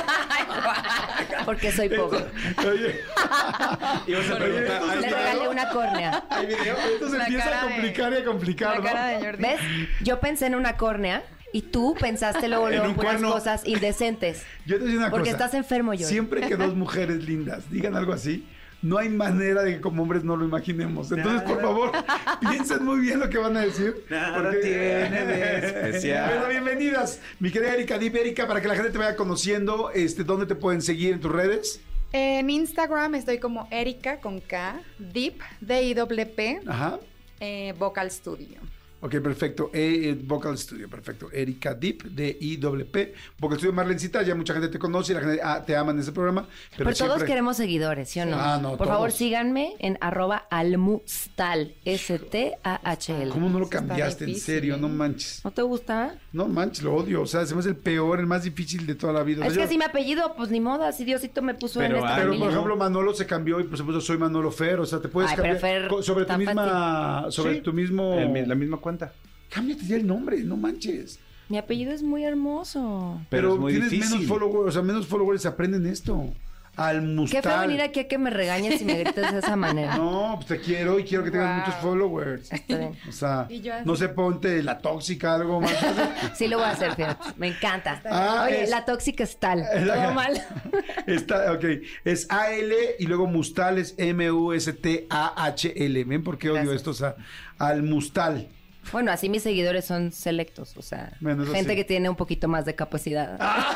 Porque soy pobre. Oye, Ibas a preguntar, Oye, Le regalé una córnea. hay video. Esto se La empieza cara a de- complicar y a complicar, La ¿no? cara de Jordi. ¿Ves? Yo pensé en una córnea y tú pensaste luego, En luego un puras cuerno. cosas indecentes. Yo te voy a decir una Porque cosa. estás enfermo, Jordi. Siempre que dos mujeres lindas digan algo así, no hay manera de que como hombres no lo imaginemos. Entonces, por favor, piensen muy bien lo que van a decir. Nada tiene de especial. Bueno, bienvenidas, mi querida Erika Deep. Erika, para que la gente te vaya conociendo, este, ¿dónde te pueden seguir en tus redes? En Instagram estoy como Erika con K, Deep, D I P P, Ajá. eh, Vocal Studio. Ok, perfecto. Eh, eh, Vocal Studio, perfecto. Erika Deep, D I P P. Vocal Studio Marlencita, ya mucha gente te conoce, la gente ah, te ama en ese programa. Pero, Pero todos siempre- queremos seguidores, ¿sí o no? Ah, no, Por todos. favor, síganme en arroba almustal, S T A H L. ¿Cómo no lo Eso está cambiaste? En difícil, serio, ¿eh? no manches. ¿No te gusta? No manches, lo odio. O sea, se me hace el peor, el más difícil de toda la vida. O Es sea, que yo- si mi apellido, pues ni modo, así Diosito me puso Pero, en esta ah, Pero, familia. por ejemplo, Manolo se cambió y por supuesto soy Manolo Fer. O sea, te puedes Ay, pero cambiar Fer, co- sobre tu tan misma, sobre Sí. tu mismo. El mi- la misma cuenta. Cámbiate ya el nombre, no manches. Mi apellido es muy hermoso. Pero, Pero es muy tienes difícil. menos followers, o sea, menos followers aprenden esto. Al Mustal. Qué feo venir aquí a que me regañes y me grites de esa manera. No, pues te quiero y quiero que tengas Wow. muchos followers. Está bien. O sea, Y yo así. no sé, ponte la tóxica, algo más. Sí lo voy a hacer, fíjate. Me encanta. Ah, Oye, es- la tóxica es tal. La- Todo mal. Está, ok. Es A L y luego Mustal es M U S T A H L. ¿Ven por qué odio Gracias. esto? O sea, al Mustal. Bueno, así mis seguidores son selectos, o sea, Bueno, eso gente sí. que tiene un poquito más de capacidad.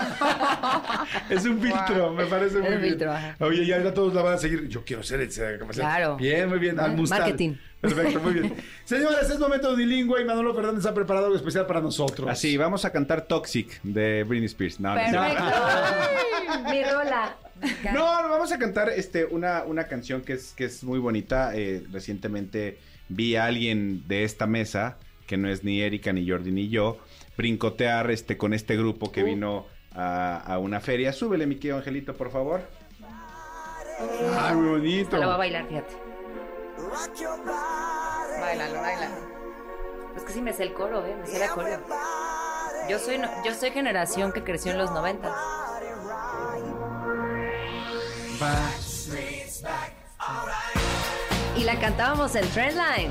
Es un filtro, me parece muy Es un bien. filtro, ajá. Oye, ya ahora todos la van a seguir. Yo quiero ser ese. ¿cómo se llama? Claro. Bien, muy bien. Al Ah, Mustal. marketing. Perfecto, muy bien. Señores, es momento de Unilingüe y Manolo Fernández ha preparado algo especial para nosotros. Así, vamos a cantar Toxic de Britney Spears. No, no, es cierto. Perfecto. Mi rola. No, no, vamos a cantar este, una, una canción que es, que es muy bonita. Eh, recientemente vi a alguien de esta mesa, que no es ni Erika, ni Jordi, ni yo, brincotear este, con este grupo que vino a, a una feria. Súbele, mi querido Angelito, por favor. Ay, muy bonito. Lo voy a bailar, fíjate. Báilalo, báilalo. Es que sí me sé el coro, ¿eh? Me sé la coro. Yo soy, no- yo soy generación que creció en los noventas. Y la cantábamos en Trendline.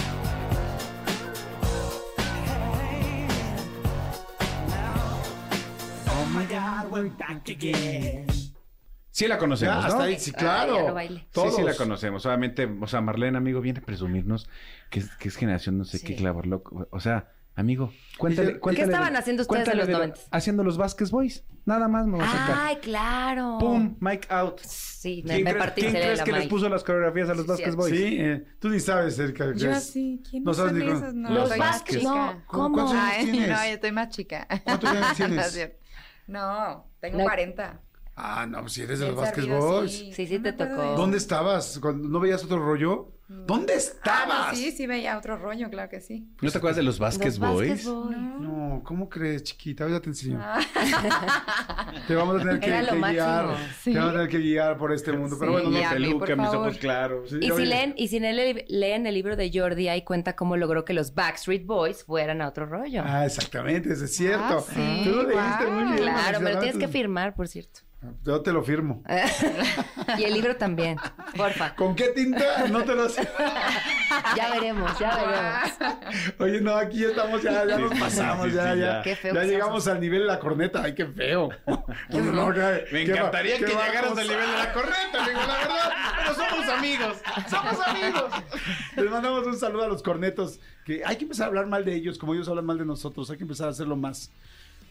Sí la conocemos, Ya, ¿no? hasta ahí, sí, claro. Ah, ya lo bailé. Todos. Sí, sí la conocemos. Obviamente, o sea, Marlene, amigo, viene a presumirnos que es, que es generación no sé Sí. qué clavar loco. O sea, amigo, cuéntale, ¿Qué cuéntale. estaban haciendo ustedes en cuéntale los de lo- noventas? Haciendo los Vázquez Boys. Nada más, mamacita. Ay, claro. ¡Pum! Mic out. Sí, me, ¿Quién me crees, partí quién el crees la que les May. puso las coreografías a los Sí, Vázquez cierto. Boys? Sí, eh, tú ni sabes, Erika. que Yo es- sí, ¿quién No no sabes son ni con- esos? No, Los soy más Vázquez, chica. no, ¿cómo? ¿Cuántos años Ay, tienes? no, yo estoy más chica. ¿Cuántos años tienes? No, es cierto. No, tengo No. cuarenta. Ah, no, pues si eres de los Bien Vázquez servido, Boys. sí. Sí, sí No te me acuerdo tocó. de- ¿Dónde estabas? Cuando ¿No veías otro rollo? ¿Dónde Ah, estabas? no, sí, sí veía otro rollo, claro que sí. ¿No te acuerdas de los Vázquez Los Boys? Vázquez Boys. No, ¿cómo crees, chiquita? Ahorita te enseño. Ah. Te vamos a tener que, Era lo que guiar. máximo. Sí. Te vamos a tener que guiar por este mundo. Pero Sí, bueno, no ya. sé. Yami, por Peluca, mis favor. ojos claros. Sí, Y si, oye. leen, y si leen, leen el libro de Jordi, ahí cuenta cómo logró que los Backstreet Boys fueran a otro rollo. Ah, exactamente, eso es cierto. Ah, sí, Tú lo leíste guau. muy bien. Claro, me lo Marcela, tienes tú- que firmar, por cierto. Yo te lo firmo. Y el libro también, porfa. ¿Con qué tinta? No te lo sé. Ya veremos, ya veremos. Oye, no, aquí ya estamos, ya, ya Sí, nos sí, pasamos, sí, ya, sí, ya. ya. Qué feo Ya que llegamos al nivel de la corneta. Ay, qué feo. Bueno, no, qué- Me qué va- encantaría qué que va llegaras a al nivel de la corneta, amigo, la verdad. Pero somos amigos. Somos amigos. Les mandamos un saludo a los cornetos, que hay que empezar a hablar mal de ellos, como ellos hablan mal de nosotros, hay que empezar a hacerlo más.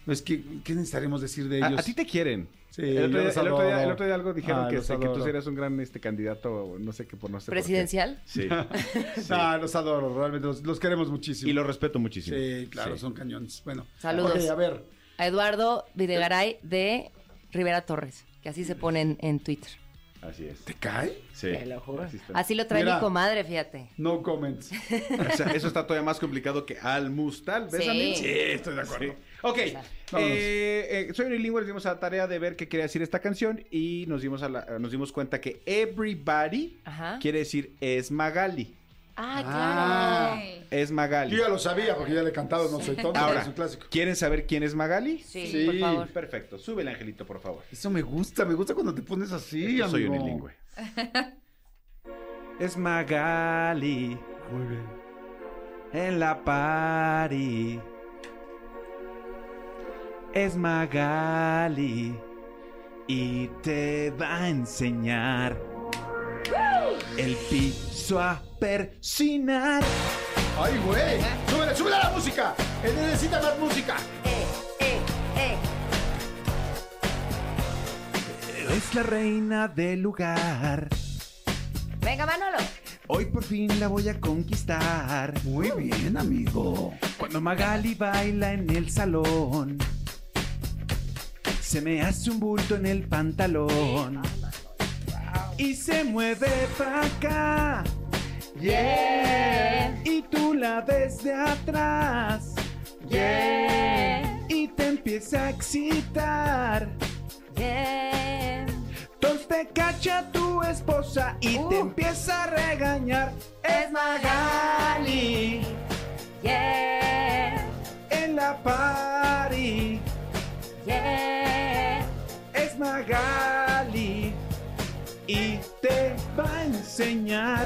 Es que, ¿qué necesitaremos decir de ellos? A, a ti te quieren. Sí, el, otro día, yo los el, otro día, adoro. el otro día algo dijeron Ah, que, los este, que tú adoro. eras un gran este candidato, no sé qué, por no sé por qué. ¿Presidencial? Sí. Sí. Ah, los adoro, realmente los, los queremos muchísimo. Y los respeto muchísimo. Sí, claro, Sí. son cañones. Bueno, Saludos. ok, a ver. A Eduardo Videgaray de Rivera Torres, que así se pone en, en Twitter. Así es. ¿Te cae? Sí. Te lo juro. Así está. Así lo trae Mira. mi comadre, fíjate. No comments. O sea, eso está todavía más complicado que Al Mustal. ¿Ves, Sí. amigo? Sí, estoy de acuerdo. Sí. Ok, Vámonos. eh, eh, soy unilingüe, nos dimos a la tarea de ver qué quería decir esta canción y nos dimos, a la- nos dimos cuenta que everybody Ajá. quiere decir es Magali. Ah, Ah. claro. Es Magali. Yo ya lo sabía porque ya le he cantado, no soy tonto, Ahora, es un clásico. ¿quieren saber quién es Magali? Sí, Sí. por favor. Perfecto, súbele, Angelito, por favor. Eso me gusta, me gusta cuando te pones así, Es que soy amigo. unilingüe. Es Magali Muy bien. en la party. Es Magali y te va a enseñar el piso a persinar. ¡Ay, güey! ¡Súbele, súbele a la música! ¡Él necesita más música! Eh, eh, eh. Es la reina del lugar. Venga, Manolo. Hoy por fin la voy a conquistar. Muy bien, amigo. Cuando Magali baila en el salón, se me hace un bulto en el pantalón. Y se mueve para acá. Yeah. Y tú la ves de atrás. Yeah. Y te empieza a excitar. Yeah. Entonces te cacha tu esposa y Uh. te empieza a regañar. Es Magali Yeah. en la party. Yeah. Es Magali y te va a enseñar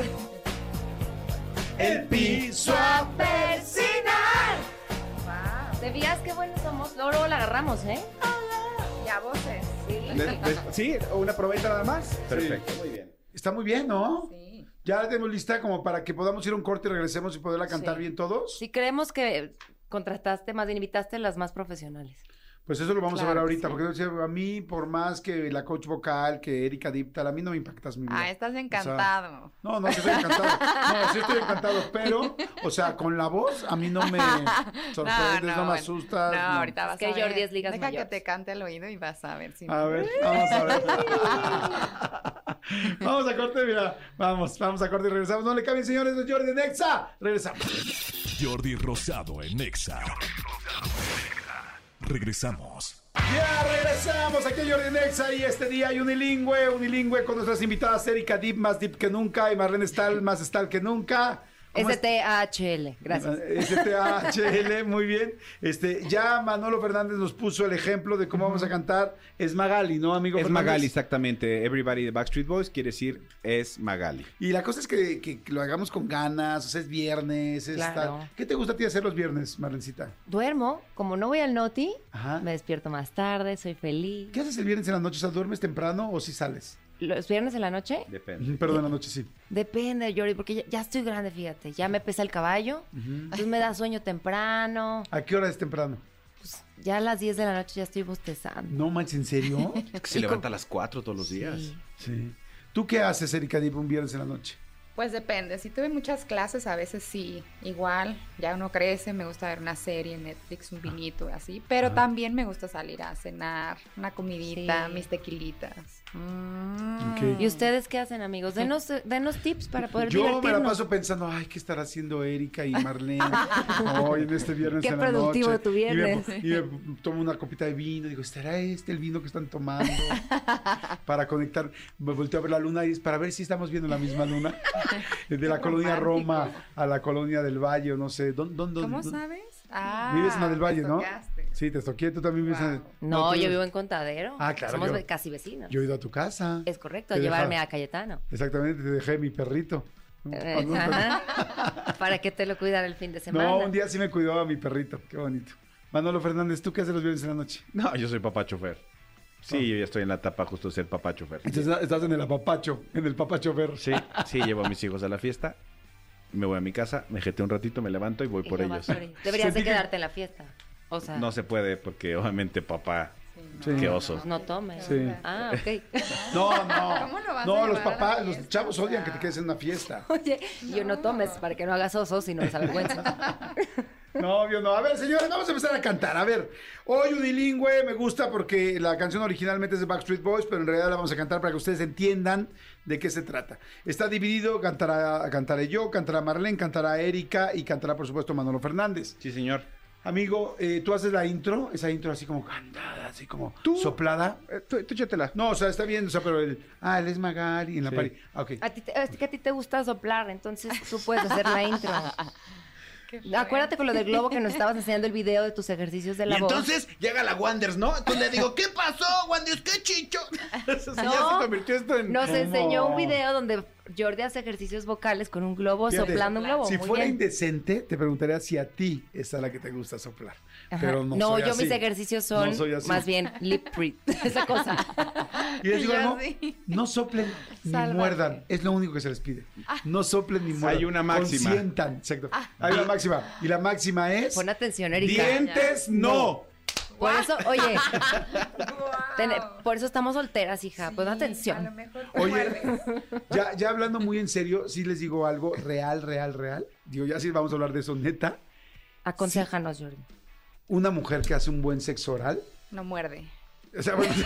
el piso a persinar. Wow. ¿Te fijas qué buenos somos? Luego, luego la agarramos, ¿eh? Ya voces. Sí. ¿Sí? ¿Una probeta nada más? Perfecto, muy bien. Está muy bien, ¿no? Sí. Ya la tenemos lista como para que podamos ir a un corte y regresemos y poderla cantar Sí. bien todos. Sí, creemos que contrataste, más bien invitaste a las más profesionales. Pues eso lo vamos a Claro ver que ahorita, sí. porque o sea, a mí, por más que la coach vocal, que Erika Diptal, a mí no me impactas mi vida. Ah, estás encantado. No, no, que estoy encantado. No, sí estoy encantado, pero, o sea, con la voz a mí no me sorprendes, no, me bueno. asustas. No, no. ahorita vas Es que a ver. Jordi es ligas Deja mayores. que te cante al oído y vas a ver si A ver, vamos a ver. Vamos a corte, mira. Vamos, vamos a corte y regresamos. No le cambien, señores, de Jordi Nexa. Regresamos. Jordi Rosado en Exa. Regresamos. Ya regresamos aquí a Jordi Nexa y este día hay unilingüe, unilingüe con nuestras invitadas Erika Dip, más Dip que nunca, y Marlene Stahl, más Stahl que nunca. ¿Cómo S T H L, gracias. S T H L, muy bien. Este, ya Manolo Fernández nos puso el ejemplo de cómo vamos a cantar. Es Magali, ¿no, amigo Es Fernández? Magali, exactamente. Everybody de Backstreet Boys quiere decir es Magali. Y la cosa es que, que- que lo hagamos con ganas, o sea, es viernes, es Claro. tal. ¿Qué te gusta a ti hacer los viernes, Marlencita? Duermo, como no voy al Noti, Ajá. me despierto más tarde, soy feliz. ¿Qué haces el viernes en la noche? O sea, ¿duermes temprano o si sales? ¿Los viernes en la noche? Depende. Perdón, en la noche sí. Depende, Jordi, porque ya, ya estoy grande, fíjate. Ya me pesa el caballo, entonces me da sueño temprano. ¿A qué hora es temprano? Pues ya a las diez de la noche ya estoy bostezando. No manches, ¿en serio? Es que se Y levanta con- a las cuatro todos los días. Sí. Sí. ¿Tú qué haces, Erika Dip, un viernes en la noche? Pues depende, si tuve muchas clases, a veces sí, igual, ya uno crece, me gusta ver una serie, Netflix, un vinito y así, pero también me gusta salir a cenar, una comidita, Sí. mis tequilitas. Mm. Ok. ¿Y ustedes qué hacen, amigos? Denos, eh, denos tips para poder Yo me divertirnos. la paso pensando, ay, ¿qué estará haciendo Erika y Marlene hoy en este viernes Qué en la productivo noche? tu viernes. Y me, y me tomo una copita de vino, digo, ¿estará este el vino que están tomando? Para conectar, me volteo a ver la luna y es para ver si estamos viendo la misma luna. De la colonia romántico. Roma a la colonia del Valle, o no sé, ¿dónde? dónde ¿Cómo dónde- sabes? Ah, Vives en la del Valle, te ¿no? toqueaste. Sí, te toqué, tú también vives en... Wow. No, tú yo vives- vivo en Contadero. Ah, claro, Somos yo- ve- casi vecinos. Yo he ido a tu casa. Es correcto, Te a llevarme deja- a Cayetano. Exactamente, te dejé mi perrito. Eh, Cuando- ajá. Para que te lo cuidara el fin de semana. No, un día sí me cuidó a mi perrito, qué bonito. Manolo Fernández, ¿tú qué haces los viernes en la noche? No, yo soy papá chofer. Sí, yo ya estoy en la etapa justo de ser papá chofer. Entonces, estás en el apapacho, en el papacho ver. Sí, sí, llevo a mis hijos a la fiesta, me voy a mi casa, me jeteo un ratito, me levanto y voy Y por yo ellos. más por ahí. Deberías Sentí de que- quedarte en la fiesta. O sea, no se puede porque obviamente papá, Sí. qué oso. pues no tomes. Sí. Ah, ok. No, no. ¿Cómo lo vas a No, los llevar a la papás, los fiesta? chavos odian que te quedes en una fiesta. Oye, yo no tomes para que no hagas osos y no les avergüenza. No, obvio no. A ver, señores, vamos a empezar a cantar. A ver, hoy Unilingüe me gusta porque la canción originalmente es de Backstreet Boys, pero en realidad la vamos a cantar para que ustedes entiendan de qué se trata. Está dividido, cantará, cantaré yo, cantará Marlene, cantará Erika y cantará, por supuesto, Manolo Fernández. Sí, señor. Amigo, eh, tú haces la intro, esa intro así como cantada, así como soplada. Eh, tú, tú échatela. No, o sea, está bien, o sea, pero el, ah, él es Magari en la Sí. pari. Ah, ok. A ti, te, es que a ti te gusta soplar, entonces tú puedes hacer la intro. Acuérdate con lo del globo que nos estabas enseñando el video de tus ejercicios de la Y voz. entonces llega la Wanders, ¿no? Entonces le digo, ¿qué pasó, Wanders? ¿Qué chicho? Eso sí, ya No, se convirtió esto en... nos ¿Cómo? enseñó un video donde Jordi hace ejercicios vocales con un globo, Fíjate, soplando un globo. Si Muy fuera bien. indecente, te preguntaría si a ti es a la que te gusta soplar. Ajá. Pero no, no, soy yo así. mis ejercicios son No soy así. más bien lip read, esa cosa. Y les digo, Yo no, sí. no soplen ni Sálvate. muerdan. Es lo único que se les pide. No soplen ni muerdan. Hay una máxima. Consientan, exacto. Hay una máxima. Y la máxima es... Pon atención, Erika. Dientes, no. Por eso, oye, ten- por eso estamos solteras, hija. Pon A lo atención. mejor te Oye, muerdes. ya, ya hablando muy en serio, sí les digo algo real, real, real. Digo, ya sí vamos a hablar de eso, neta. Aconséjanos, Jordi. Una mujer que hace un buen sexo oral. No muerde. O sea, bueno,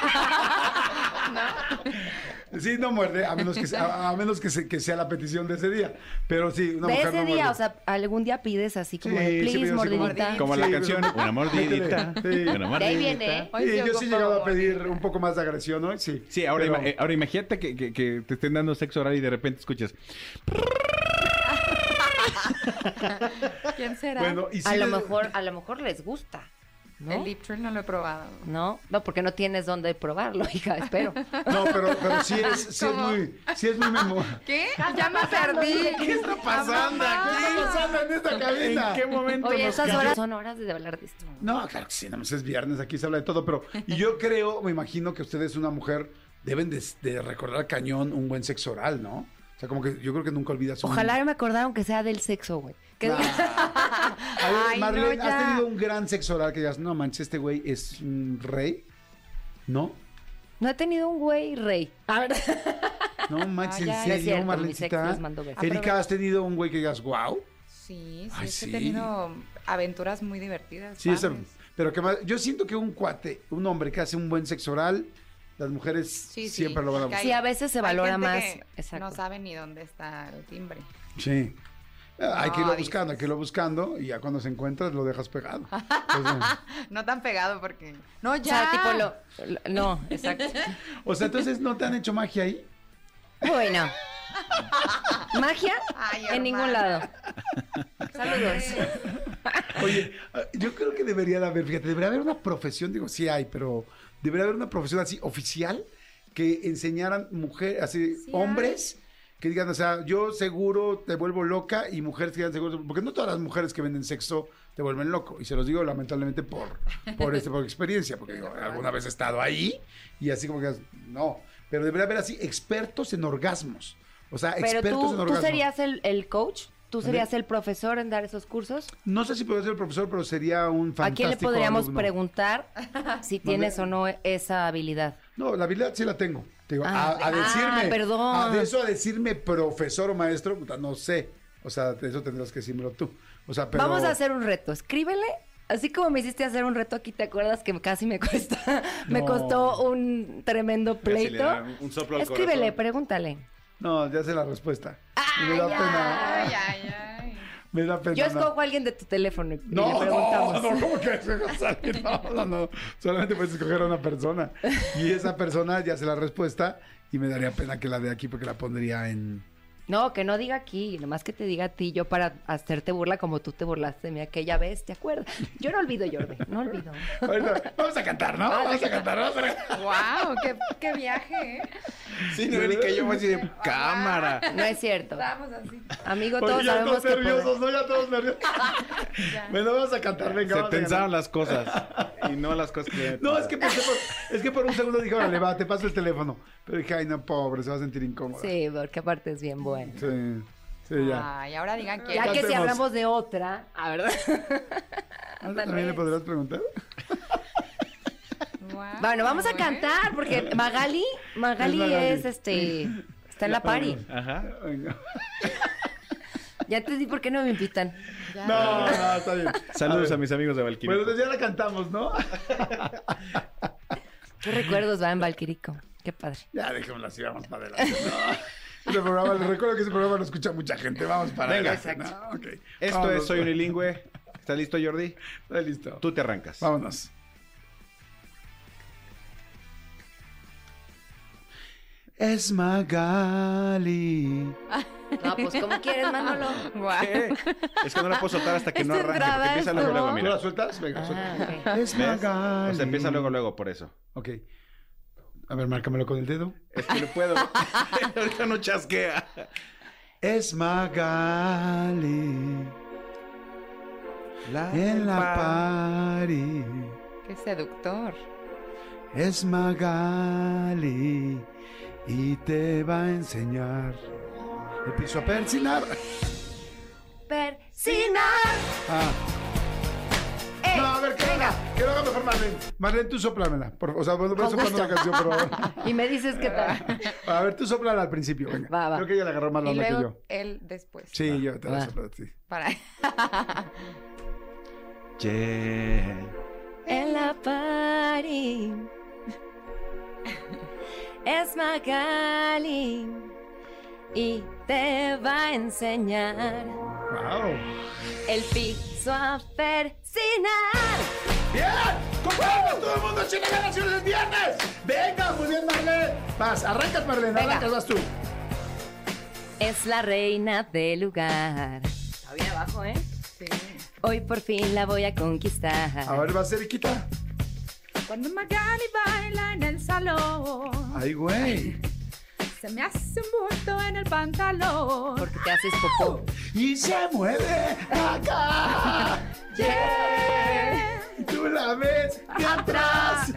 sí, no muerde, a menos que sea, a menos que, se- que sea la petición de ese día. Pero sí, una De mujer ese no día, muerde. o sea, algún día pides así como Sí, de sí, please, pido así como- mordidita. Como Sí, la pero- canción, una mordidita. Sí. Una De ahí mordidita. viene, ¿eh? Hoy Sí, sí yo sí he ocupo llegado a mordida. pedir un poco más de agresión hoy, sí. Sí, ahora, Pero- ima- eh, ahora imagínate que, que- que te estén dando sexo oral y de repente escuchas... ¿Quién será? Bueno, y sí A lo les- mejor, a lo mejor les gusta, ¿no? El lip trill no lo he probado. No, no, porque no tienes dónde probarlo, hija, espero. No, pero, pero sí es, sí es ¿Cómo? muy, sí es muy memo. ¿Qué? Ya me perdí. ¿Qué está pasando aquí? ¿Qué está pasando en esta cabina? ¿En qué momento Oye, nos estas cayó? horas son horas de hablar de esto. No, claro que sí, nada más es viernes, aquí se habla de todo, pero y yo creo, me imagino que ustedes, una mujer, deben de, de recordar cañón un buen sexo oral, ¿no? O sea, como que yo creo que nunca olvidas un... Ojalá me acordara aunque sea del sexo, güey. Que- A ver, Ay, Marlene, no, ¿has ya. tenido un gran sexo oral que digas, no manches, este güey es un rey? ¿No? No he tenido un güey rey. A ver. No manches, Ah, ya. ¿en No serio, es cierto, mi Marlencita? sex les mando besos. Erika, ¿has tenido un güey que digas, wow? Sí, sí, Ay, es que sí. he tenido aventuras muy divertidas. Sí, esa- padres. pero que más, yo siento que un cuate, un hombre que hace un buen sexo oral, las mujeres Sí, sí, siempre lo van a porque buscar. Sí, a veces se hay valora gente más. que Exacto. No sabe ni dónde está el timbre. Sí. Ah, hay que irlo No, buscando, hay que irlo buscando y ya cuando se encuentra lo dejas pegado. Entonces, No tan pegado porque... No, O ya. sea, tipo lo, lo- No, exacto. o sea, entonces, ¿no te han hecho magia ahí? Bueno. ¿Magia? Ay, en ningún hermana. lado. Saludos. Oye, ah, yo creo que debería de haber, fíjate, debería haber una profesión, digo, sí hay, pero debería haber una profesión así oficial que enseñaran mujeres, así, Sí hombres, que digan, o sea, yo seguro te vuelvo loca y mujeres que digan seguro, porque no todas las mujeres que venden sexo te vuelven loco, y se los digo lamentablemente por, por, este, por experiencia, porque digo, alguna vez he estado ahí y así como que, no, pero debería haber así expertos en orgasmos, o sea, Pero expertos tú, en tú orgasmos. serías el, el coach. ¿Tú serías el profesor en dar esos cursos? No sé si puedo ser el profesor, pero sería un fantástico ¿A quién le podríamos alumno. preguntar si tienes o no esa habilidad? No, la habilidad sí la tengo. Te digo, Ah, a, a decirme. ah, perdón. A de eso a decirme profesor o maestro, puta, no sé. O sea, de eso tendrás que decírmelo tú. O sea, pero. Vamos a hacer un reto. Escríbele. Así como me hiciste hacer un reto aquí, ¿te acuerdas que casi me cuesta, me No. costó un tremendo Ya se le pleito? da un soplo al Escríbele, corazón. pregúntale. No, ya sé la respuesta. Y me Ay, da ay. pena. Ay, ay, ay. Me da pena. Yo no. escojo a alguien de tu teléfono y, y No, le no, preguntamos. no, ¿cómo que se va a salir? No, no, no. Solamente puedes escoger a una persona. Y esa persona ya sé la respuesta y me daría pena que la de aquí porque la pondría en. No, que no diga aquí, nomás que te diga a ti, yo para hacerte burla como tú te burlaste de mí aquella vez, ¿te acuerdas? Yo no olvido, Jordi, no olvido. Ahorita, vamos a cantar, ¿no? Vamos a cantar, vamos a cantar. Wow, qué, qué viaje, ¿eh? Sí, no, Erika, yo voy así de cámara. No es cierto. Estábamos así. Amigo, Oye, todos ya sabemos todos que nerviosos, podemos. ¿no? Ya todos nerviosos. Bueno, vamos a cantar, venga. Se vamos a tensaron cantar. las cosas y no las cosas que... No, es que, pensé por, es que por un segundo dije, órale, va, te paso el teléfono. Pero dije, ay, no, pobre, se va a sentir incómoda. Sí, porque aparte es bien bueno. Sí. Sí, ya. Ay, ahora digan que... Ya que si Cantemos. hablamos de otra, a ver. ¿Algo también le podrás preguntar? Wow, Bueno, vamos a ¿eh? cantar porque Magali, Magali Es Magali. es este, está en la party. Ajá. Ya te di por qué no me invitan. Ya. No, no, está bien. Saludos ver. a, mis amigos de Valkyrie. Bueno, entonces ya la cantamos, ¿no? Qué recuerdos va en Valquirico. Qué padre. Ya dejémosla así, vamos para adelante. No. Ese programa, les recuerdo que ese programa lo escucha mucha gente. Vamos para Venga. adelante. No, okay. Esto Vámonos. es Soy Unilingüe. ¿Estás listo, Jordi? Está listo. Tú te arrancas. Vámonos. Es Magali. No, pues como quieres, Manolo. Guau. ¿Qué? Es que no la puedo soltar hasta que no Esta arranque. entrada Porque empieza es luego, como- luego, ¿Tú mira. la sueltas? Venga, Ah, suelta. ok. Es ¿Ves? Magali. O sea, empieza luego, luego, por eso. Ok. A ver, márcamelo con el dedo. Es que no puedo. Ahorita no chasquea. Es Magali. La En la pa- party. Qué seductor. Es Magali. Y te va a enseñar. Empiezo a persinar. Persinar. Ah. Eh, No, a ver, que venga. haga, que lo haga mejor Marlene. Marlene, tú sóplamela. Por, o sea, bueno, voy Con soplando la gusto. canción, por favor. Y me dices qué tal. A ver, tú sóplala al principio, venga. Va, va. Creo que ella le agarró más la Y onda que luego yo. él después. Sí, yo te la Va. soplo a ti. Para... Yeah. En la party. Es Magali. Y te va a enseñar ¡Wow! el piso a persinar. ¡Bien! ¡Compramos todo el mundo! ¡Chile Ganaciones el viernes! ¡Venga! Muy bien, Marlene. Vas, arrancas, Marlene. Venga. Arrancas, vas tú. Es la reina del lugar. Está bien abajo, ¿eh? Sí. Hoy por fin la voy a conquistar. A ver, va a ser Iquita. Cuando Magali baila en el salón, Ay, güey. se me hace un bulto en el pantalón. Porque te haces popó. Y se mueve acá. Yeah. Y tú la ves de atrás.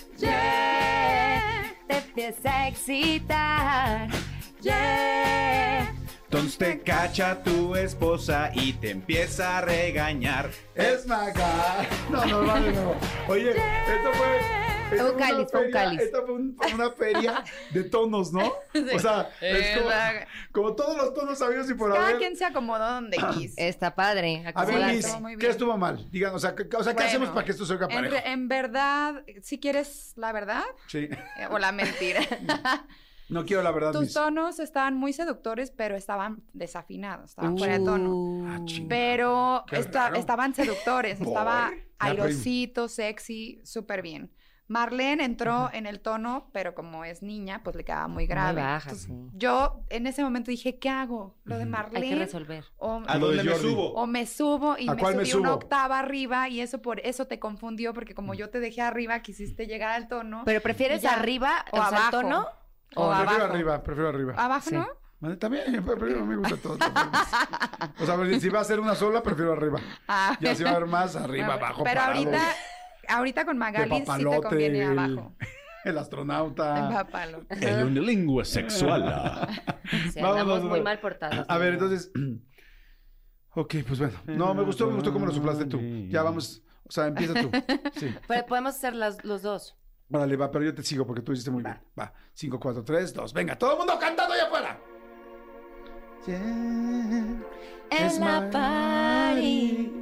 Yeah. Te empieza a excitar. Yeah. Entonces te cacha tu esposa y te empieza a regañar. Es Magali. No, no, vale, no. Oye, esto fue. esto Un fue una cáliz, fue un feria- cáliz. Esto fue un- una feria de tonos, ¿no? O sea, es como, Eh, como todos los tonos sabidos y por Cada haber. quien se acomodó donde quiso. Está padre. A ver, acomodarse. Liz, Estuvo muy ¿qué bien. estuvo mal? Digan, o sea, ¿qué, o sea, ¿qué Bueno, hacemos para que esto se oiga En, parejo? re- en verdad, si quieres la verdad Sí. eh, o la mentira. No quiero la verdad, Tus Miss. tonos estaban muy seductores, pero estaban desafinados, estaban fuera de tono. Uh. Ah, ching. Pero Qué esta- raro. estaban seductores, estaba Boy. airosito, sexy, súper bien. Marlene entró en el tono, pero como es niña, pues le quedaba muy grave. baja, Entonces, sí. Yo en ese momento dije, ¿qué hago? ¿Lo de Hay Marlene? que resolver. O, ¿A Lo de dónde me Jordi. subo? o me subo y ¿A me cuál me subí una subo? octava arriba y eso por eso te confundió porque como yo te dejé arriba quisiste llegar al tono. ¿Pero prefieres Y ya. arriba O o, sea, el abajo. tono? O Oh, prefiero abajo. arriba, prefiero arriba. ¿Abajo Sí. no? Vale, también, pero me gusta todo. O sea, si va a ser una sola, prefiero arriba. Ah. Ya si va a haber más, arriba, Bueno, abajo, Pero parado. ahorita, ahorita con De Magali sí te papalote, conviene el, abajo. el astronauta. En papalote. El unilingüe sexual. Sí, Vámonos, andamos muy vámonos. mal portados. A ver, entonces. Ok, pues bueno. No, me gustó, me gustó cómo lo soplaste tú. Ya vamos. O sea, empieza tú. Sí. Pero podemos hacer las, los dos. Órale, va, pero yo te sigo porque tú hiciste muy bien. Va. cinco, cuatro, tres, dos. Venga, todo el mundo cantando allá afuera. Es la party.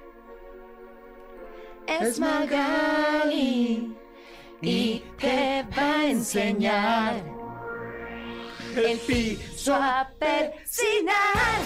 Es Magali. Y te va a enseñar el piso a persinar.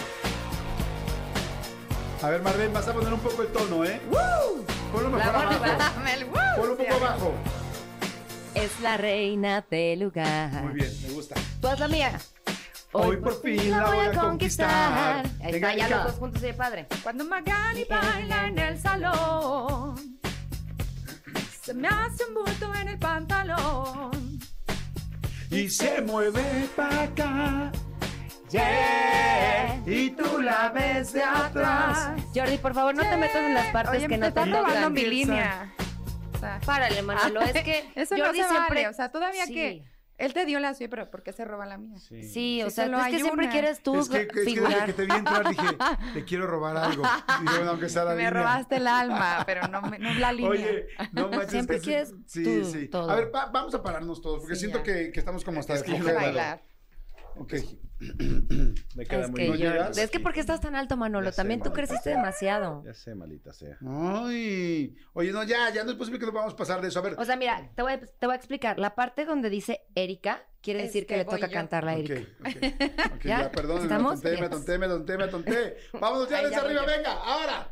A ver, Marlene, vas a poner un poco el tono, ¿eh? Ponlo mejor La abajo. gorda. Dame el wow, Ponlo un sí, poco abajo. Es la reina del lugar. Muy bien, me gusta. Tú haz la mía. Hoy por fin la voy a conquistar. Ahí Venga, está, ya hija. los dos juntos, de padre. Cuando Magali baila en el salón, se me hace un bulto en el pantalón. Y se mueve para acá. Yeah. Y tú la ves de atrás. Jordi, por favor, no te metas en las partes Oye, que me no te estás robando tocan. mi línea. O sea, Párale, Manolo, es que eso Jordi no se siempre... vale, o sea, todavía Sí. que Él te dio la suya, pero ¿por qué se roba la mía? Sí, sí o sí, sea, es que siempre quieres tú es que, es que desde que te vi entrar dije, te quiero robar algo. Y bueno, aunque sea la me línea. robaste el alma, pero no, no la línea. Oye, no manches. Siempre es, quieres sí, tú, sí. todo. A ver, va, vamos a pararnos todos, porque Sí, siento que, que estamos como hasta Es que de yo flojera. bailar. Ok. Me queda Es muy que, ¿No yo, llegas? es que ¿por qué estás tan alto, Manolo? Ya sé, También tú maldita creciste sea. demasiado. Ya sé, maldita sea. Ay. Oye, no, ya, ya no es posible que nos vamos a pasar de eso. A ver. O sea, mira, te voy, a, te voy a explicar. La parte donde dice Erika quiere Es decir que, que le voy toca yo. cantarla a Ok, Erika. ok. Ok, ¿Ya? ya, perdón, me ¿Estamos? atonté, me Bien. atonté, me atonté, me atonté. Vámonos ya Ahí desde ya voy arriba, yo. venga, ahora.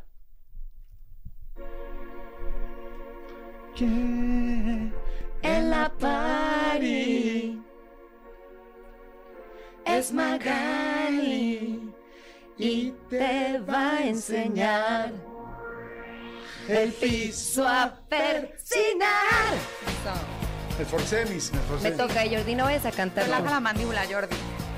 En la party es Magali y te va a enseñar el piso a persinar. Eso. Me esforcé, mis, me esforcé. Me toca, Jordi, no vayas a cantar. Relaja la mandíbula, Jordi.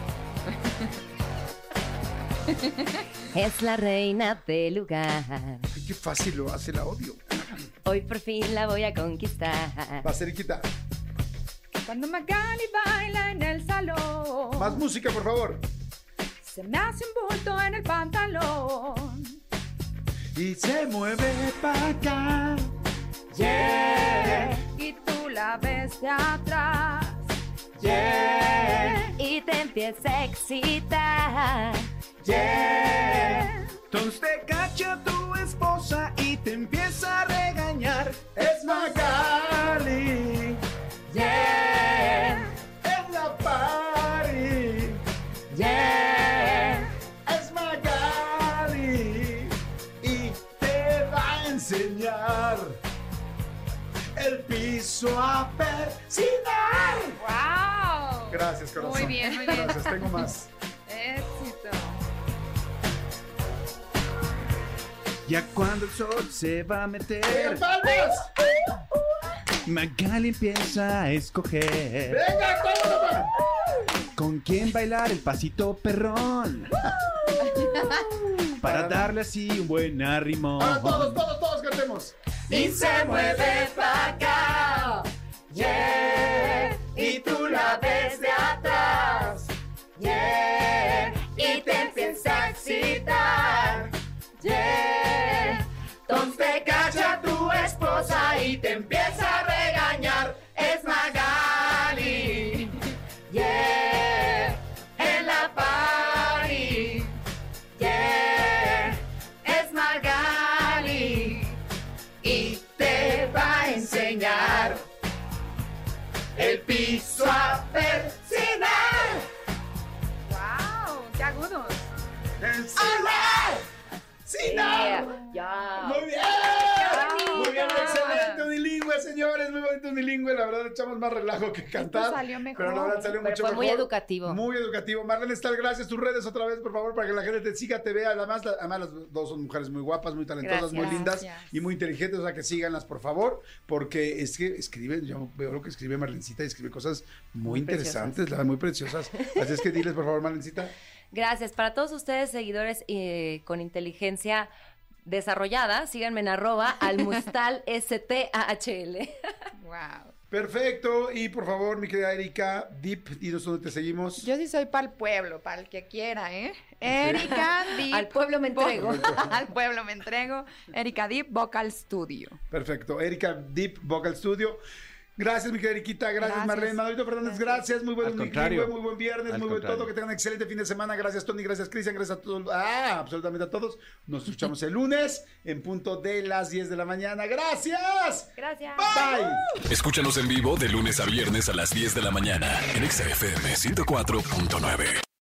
Es la reina del lugar. Ay, qué fácil lo hace, la odio. Hoy por fin la voy a conquistar. Va a ser Riquita. Cuando Magali baila en el salón, Más música, por favor. se me hace un bulto en el pantalón. Y se mueve para acá. Yeah. Y tú la ves de atrás. Yeah. Y te empieza a excitar. Yeah. Entonces te cacha tu esposa y te empieza a regañar. Es Magali. Yeah. Es la party. Yeah. Es Magali. Y te va a enseñar el piso a persinar. ¡Wow! Gracias, corazón. Muy bien, muy bien. Gracias, tengo más. Éxito. Ya cuando el sol se va a meter, ¡Palmas! Magali empieza a escoger ¡Venga, cómo con quién bailar el pasito perrón para darle así un buen arrimón. Ahora todos, todos, todos cantemos. Y se mueve pa' acá. Yeah. Y tú la ves de atrás. Yeah. Y te empieza a excitar. Yeah. Entonces te cacha tu esposa y te empieza a regañar. Es Magali. Yeah. En la party. Yeah. Es Magali. Y te va a enseñar el piso a persinar. ¡Wow! ¡Qué agudos! ¡Hola! ¡Sí, no! Ya. ¡Muy bien! bonito! Muy bien, excelente unilingüe, señores. Muy bonito unilingüe. La verdad, echamos más relajo que cantar. salió mejor. Pero la verdad salió Pero mucho fue mejor. muy educativo. Muy educativo. Marlene Stahl, gracias. Tus redes otra vez, por favor, para que la gente te siga, te vea. Además, la- además las dos son mujeres muy guapas, muy talentosas, muy Gracias. lindas Gracias. y muy inteligentes. O sea, que síganlas, por favor, porque es que escriben, yo veo lo que escribe Marlencita y escribe cosas muy, Muy interesantes, la- muy preciosas. Así es que diles, por favor, Marlencita. Gracias. Para todos ustedes, seguidores eh, con inteligencia desarrollada, síganme en arroba almustal S T A H L. ¡Wow! Perfecto. Y por favor, mi querida Erika, Deep, dinos dónde te seguimos. Yo sí soy para el pueblo, para el que quiera, ¿eh? Erika Deep. Al pueblo me entrego. Al pueblo me entrego. Erika Deep Vocal Studio. Perfecto. Erika Deep Vocal Studio. Gracias, mi querida Eriquita. Gracias, Gracias. Marlene. Manolito Fernández, gracias. Muy buen Al contrario. unilingüe, muy buen viernes, Al muy buen contrario. todo. Que tengan un excelente fin de semana. Gracias, Tony. Gracias, Cristian. Gracias a todos. Ah, absolutamente a todos. Nos escuchamos el lunes en punto de las diez de la mañana. Gracias. Gracias. Bye. Escúchanos en vivo de lunes a viernes a las diez de la mañana en Exa F M ciento cuatro punto nueve.